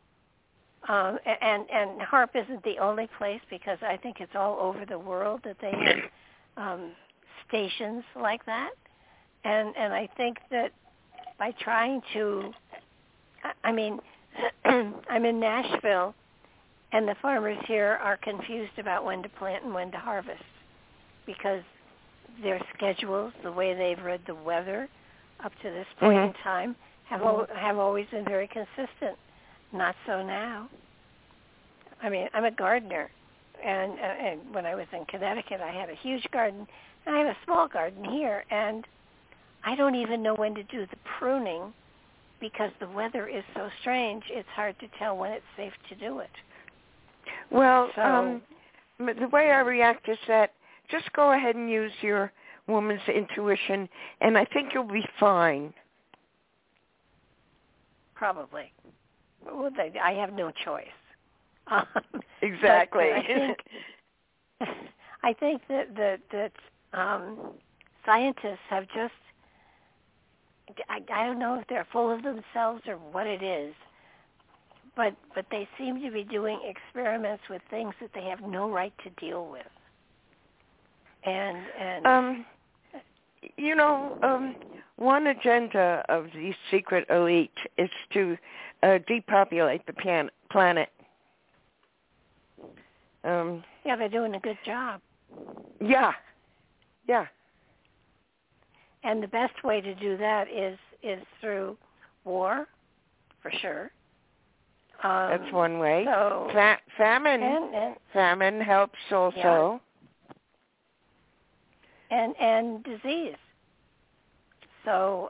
Speaker 3: and HAARP isn't the only place, because I think it's all over the world that they have stations like that. And I think that by trying to, I'm in Nashville, and the farmers here are confused about when to plant and when to harvest, because their schedules, the way they've read the weather up to this point in time, have always been very consistent. Not so now. I'm a gardener, and when I was in Connecticut, I had a huge garden, and I have a small garden here, and I don't even know when to do the pruning, because the weather is so strange. It's hard to tell when it's safe to do it.
Speaker 1: Well, the way I react is that just go ahead and use your woman's intuition, and I think you'll be fine.
Speaker 3: Probably. Well, I have no choice.
Speaker 1: Exactly.
Speaker 3: I think that scientists have just, I don't know if they're full of themselves or what it is, but they seem to be doing experiments with things that they have no right to deal with. And one agenda of the secret elite is to depopulate the planet. They're doing a good job.
Speaker 1: Yeah.
Speaker 3: And the best way to do that is through war, for sure.
Speaker 1: That's one way.
Speaker 3: So
Speaker 1: famine helps also.
Speaker 3: Yeah. And disease. So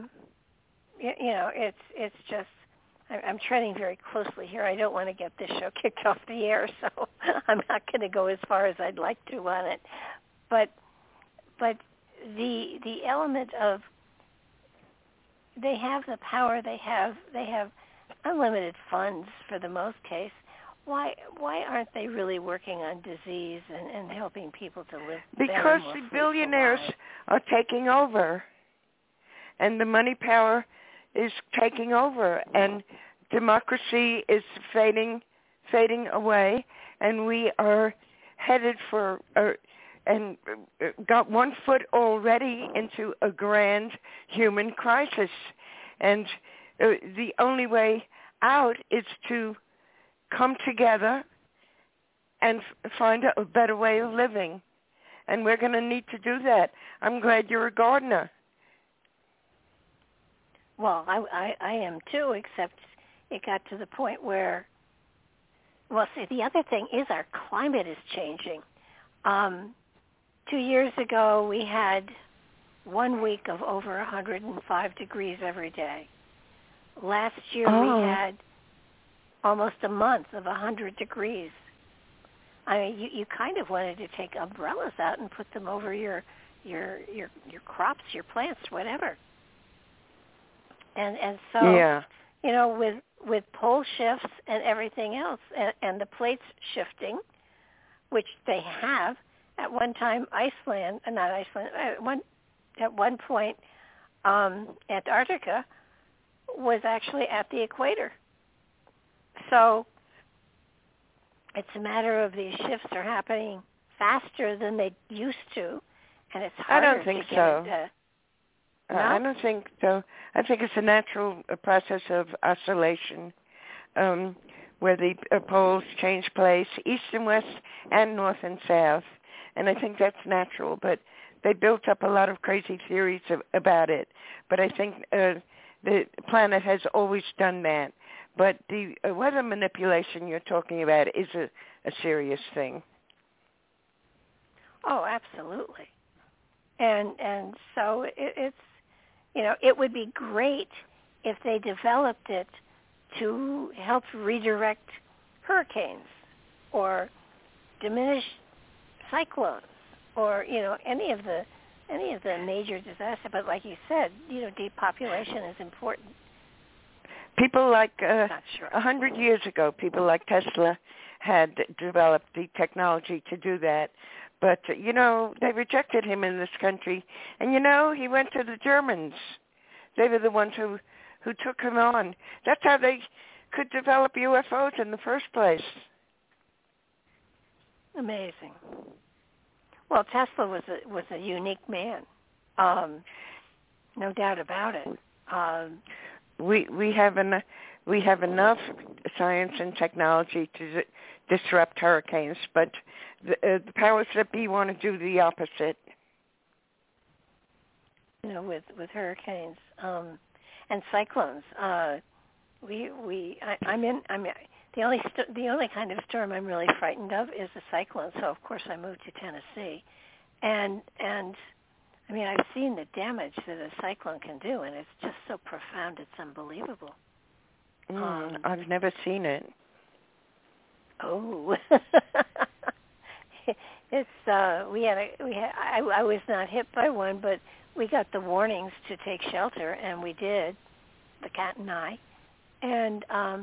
Speaker 3: it's just, I'm treading very closely here. I don't want to get this show kicked off the air, so I'm not going to go as far as I'd like to on it. But the element of, they have the power, they have unlimited funds for the most case. why aren't they really working on disease and helping people to live
Speaker 1: because
Speaker 3: better, more
Speaker 1: the
Speaker 3: fruitful
Speaker 1: billionaires
Speaker 3: lives?
Speaker 1: are taking over, and the money power is taking over, and democracy is fading away, and we are headed for and got one foot already into a grand human crisis, and the only way out is to come together and find a better way of living, and we're going to need to do that. I'm glad you're a gardener.
Speaker 3: Well, I am too, except it got to the point where, well, see, the other thing is our climate is changing. 2 years ago, we had 1 week of over 105 degrees every day. Last year, we had almost a month of 100 degrees. I mean, you kind of wanted to take umbrellas out and put them over your crops, your plants, whatever. And so, you know, with pole shifts and everything else, and the plates shifting, which they have at one time, at one point, Antarctica was actually at the equator. So it's a matter of these shifts are happening faster than they used to, and it's harder
Speaker 1: I don't think
Speaker 3: to get
Speaker 1: so.
Speaker 3: it. No?
Speaker 1: I don't think so. I think it's a natural process of oscillation, where the poles change place, east and west, and north and south, and I think that's natural. But they built up a lot of crazy theories about it. But I think the planet has always done that. But the weather manipulation you're talking about is a serious thing.
Speaker 3: Oh, absolutely. And so it's, you know, it would be great if they developed it to help redirect hurricanes or diminish cyclones or, you know, any of the major disasters. But like you said, you know, depopulation is important.
Speaker 1: People like 100 years ago, people like Tesla had developed the technology to do that. But, you know, they rejected him in this country. And, you know, he went to the Germans. They were the ones who took him on. That's how they could develop UFOs in the first place.
Speaker 3: Amazing. Well, Tesla was a unique man. No doubt about it.
Speaker 1: We have enough science and technology to disrupt hurricanes, but the powers that be want to do the opposite.
Speaker 3: You know, with hurricanes and cyclones, the only kind of storm I'm really frightened of is a cyclone. So of course I moved to Tennessee, and I mean I've seen the damage that a cyclone can do, and it's just so profound. It's unbelievable.
Speaker 1: I've never seen it.
Speaker 3: Oh, it's I was not hit by one, but we got the warnings to take shelter, and we did, the cat and I, and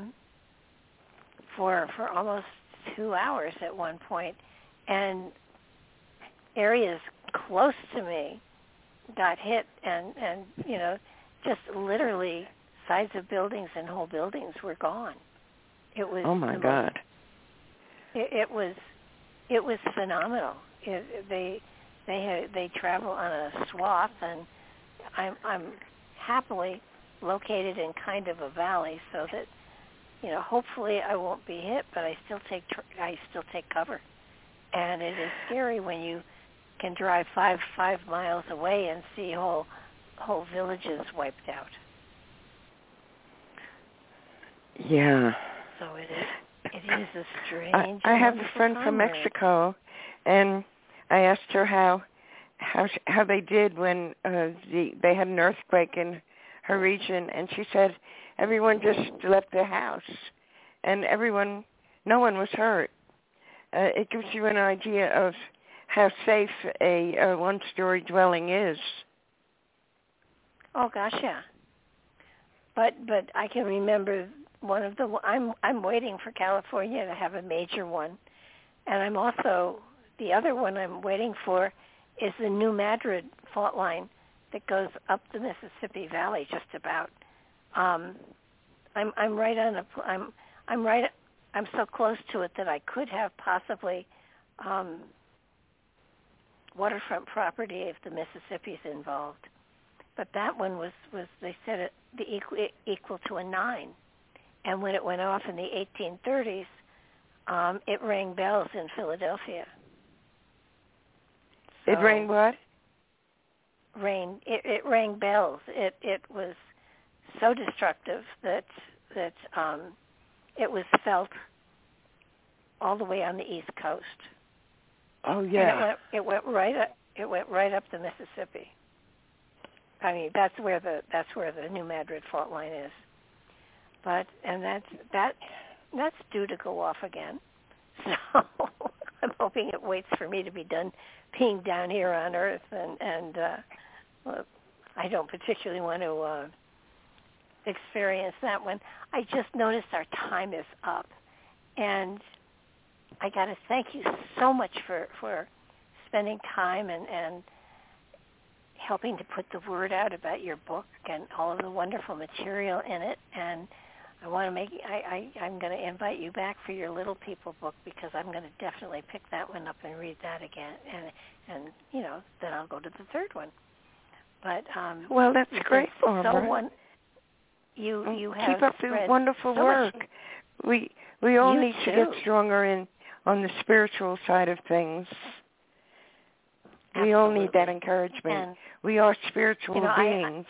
Speaker 3: for almost 2 hours at one point, and areas close to me got hit, and you know, just literally sides of buildings and whole buildings were gone. It was
Speaker 1: God.
Speaker 3: It was phenomenal. They travel on a swath, and I'm happily located in kind of a valley, so that, you know, hopefully I won't be hit, but I still take cover. And it is scary when you can drive five miles away and see whole villages wiped out.
Speaker 1: Yeah.
Speaker 3: So it is a strange.
Speaker 1: I have a friend from Mexico, and I asked her how they did when they had an earthquake in her region, and she said everyone just left their house, and no one was hurt. It gives you an idea of how safe a one-story dwelling is.
Speaker 3: Oh gosh, yeah. But I can remember I'm waiting for California to have a major one, and I'm also the other one I'm waiting for is the New Madrid fault line that goes up the Mississippi Valley just about. I'm so close to it that I could have possibly waterfront property if the Mississippi's involved. But that one was they said it equal to a 9. And when it went off in the 1830s, it rang bells in Philadelphia. So
Speaker 1: it rang what?
Speaker 3: It rang bells. It was so destructive that it was felt all the way on the East Coast.
Speaker 1: Oh yeah.
Speaker 3: And it went right up the Mississippi. I mean, that's where the New Madrid fault line is. And that's due to go off again. So I'm hoping it waits for me to be done being down here on Earth, and well, I don't particularly want to experience that one. I just noticed our time is up, and I got to thank you so much for spending time and helping to put the word out about your book and all of the wonderful material in it. And I want to I'm going to invite you back for your Little People book, because I'm going to definitely pick that one up and read that again. And then I'll go to the third one. But
Speaker 1: well, that's great, Barbara.
Speaker 3: You have
Speaker 1: keep up the wonderful work. We all need to get stronger on the spiritual side of things.
Speaker 3: Absolutely.
Speaker 1: We all need that encouragement.
Speaker 3: And,
Speaker 1: we are spiritual beings.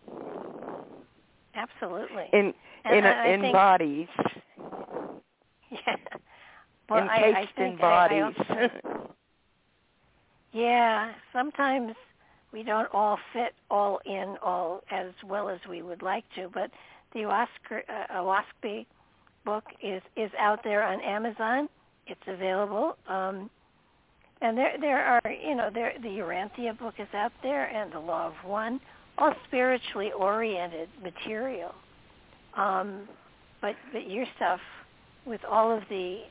Speaker 3: Absolutely.
Speaker 1: In bodies.
Speaker 3: Yeah. Well,
Speaker 1: Encased in bodies.
Speaker 3: Yeah. Sometimes we don't all fit all as well as we would like to, but the Oahspe book is out there on Amazon. It's available. And there are, the Urantia book is out there, and the Law of One, all spiritually oriented material. But your stuff, with all of the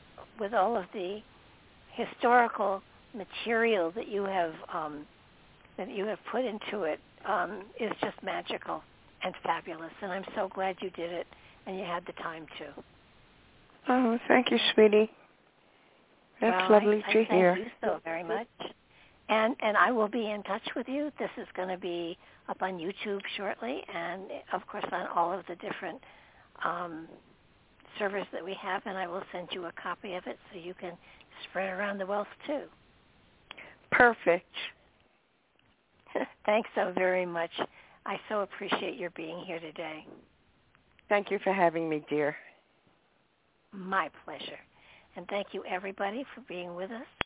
Speaker 3: historical material that you have put into it, is just magical and fabulous. And I'm so glad you did it, and you had the time to.
Speaker 1: Oh, thank you, sweetie. That's lovely to hear.
Speaker 3: Thank you so very much. And I will be in touch with you. This is going to be up on YouTube shortly, and of course on all of the different servers that we have, and I will send you a copy of it so you can spread around the wealth too.
Speaker 1: Perfect.
Speaker 3: Thanks so very much. I so appreciate your being here today.
Speaker 1: Thank you for having me, dear.
Speaker 3: My pleasure. And thank you, everybody, for being with us.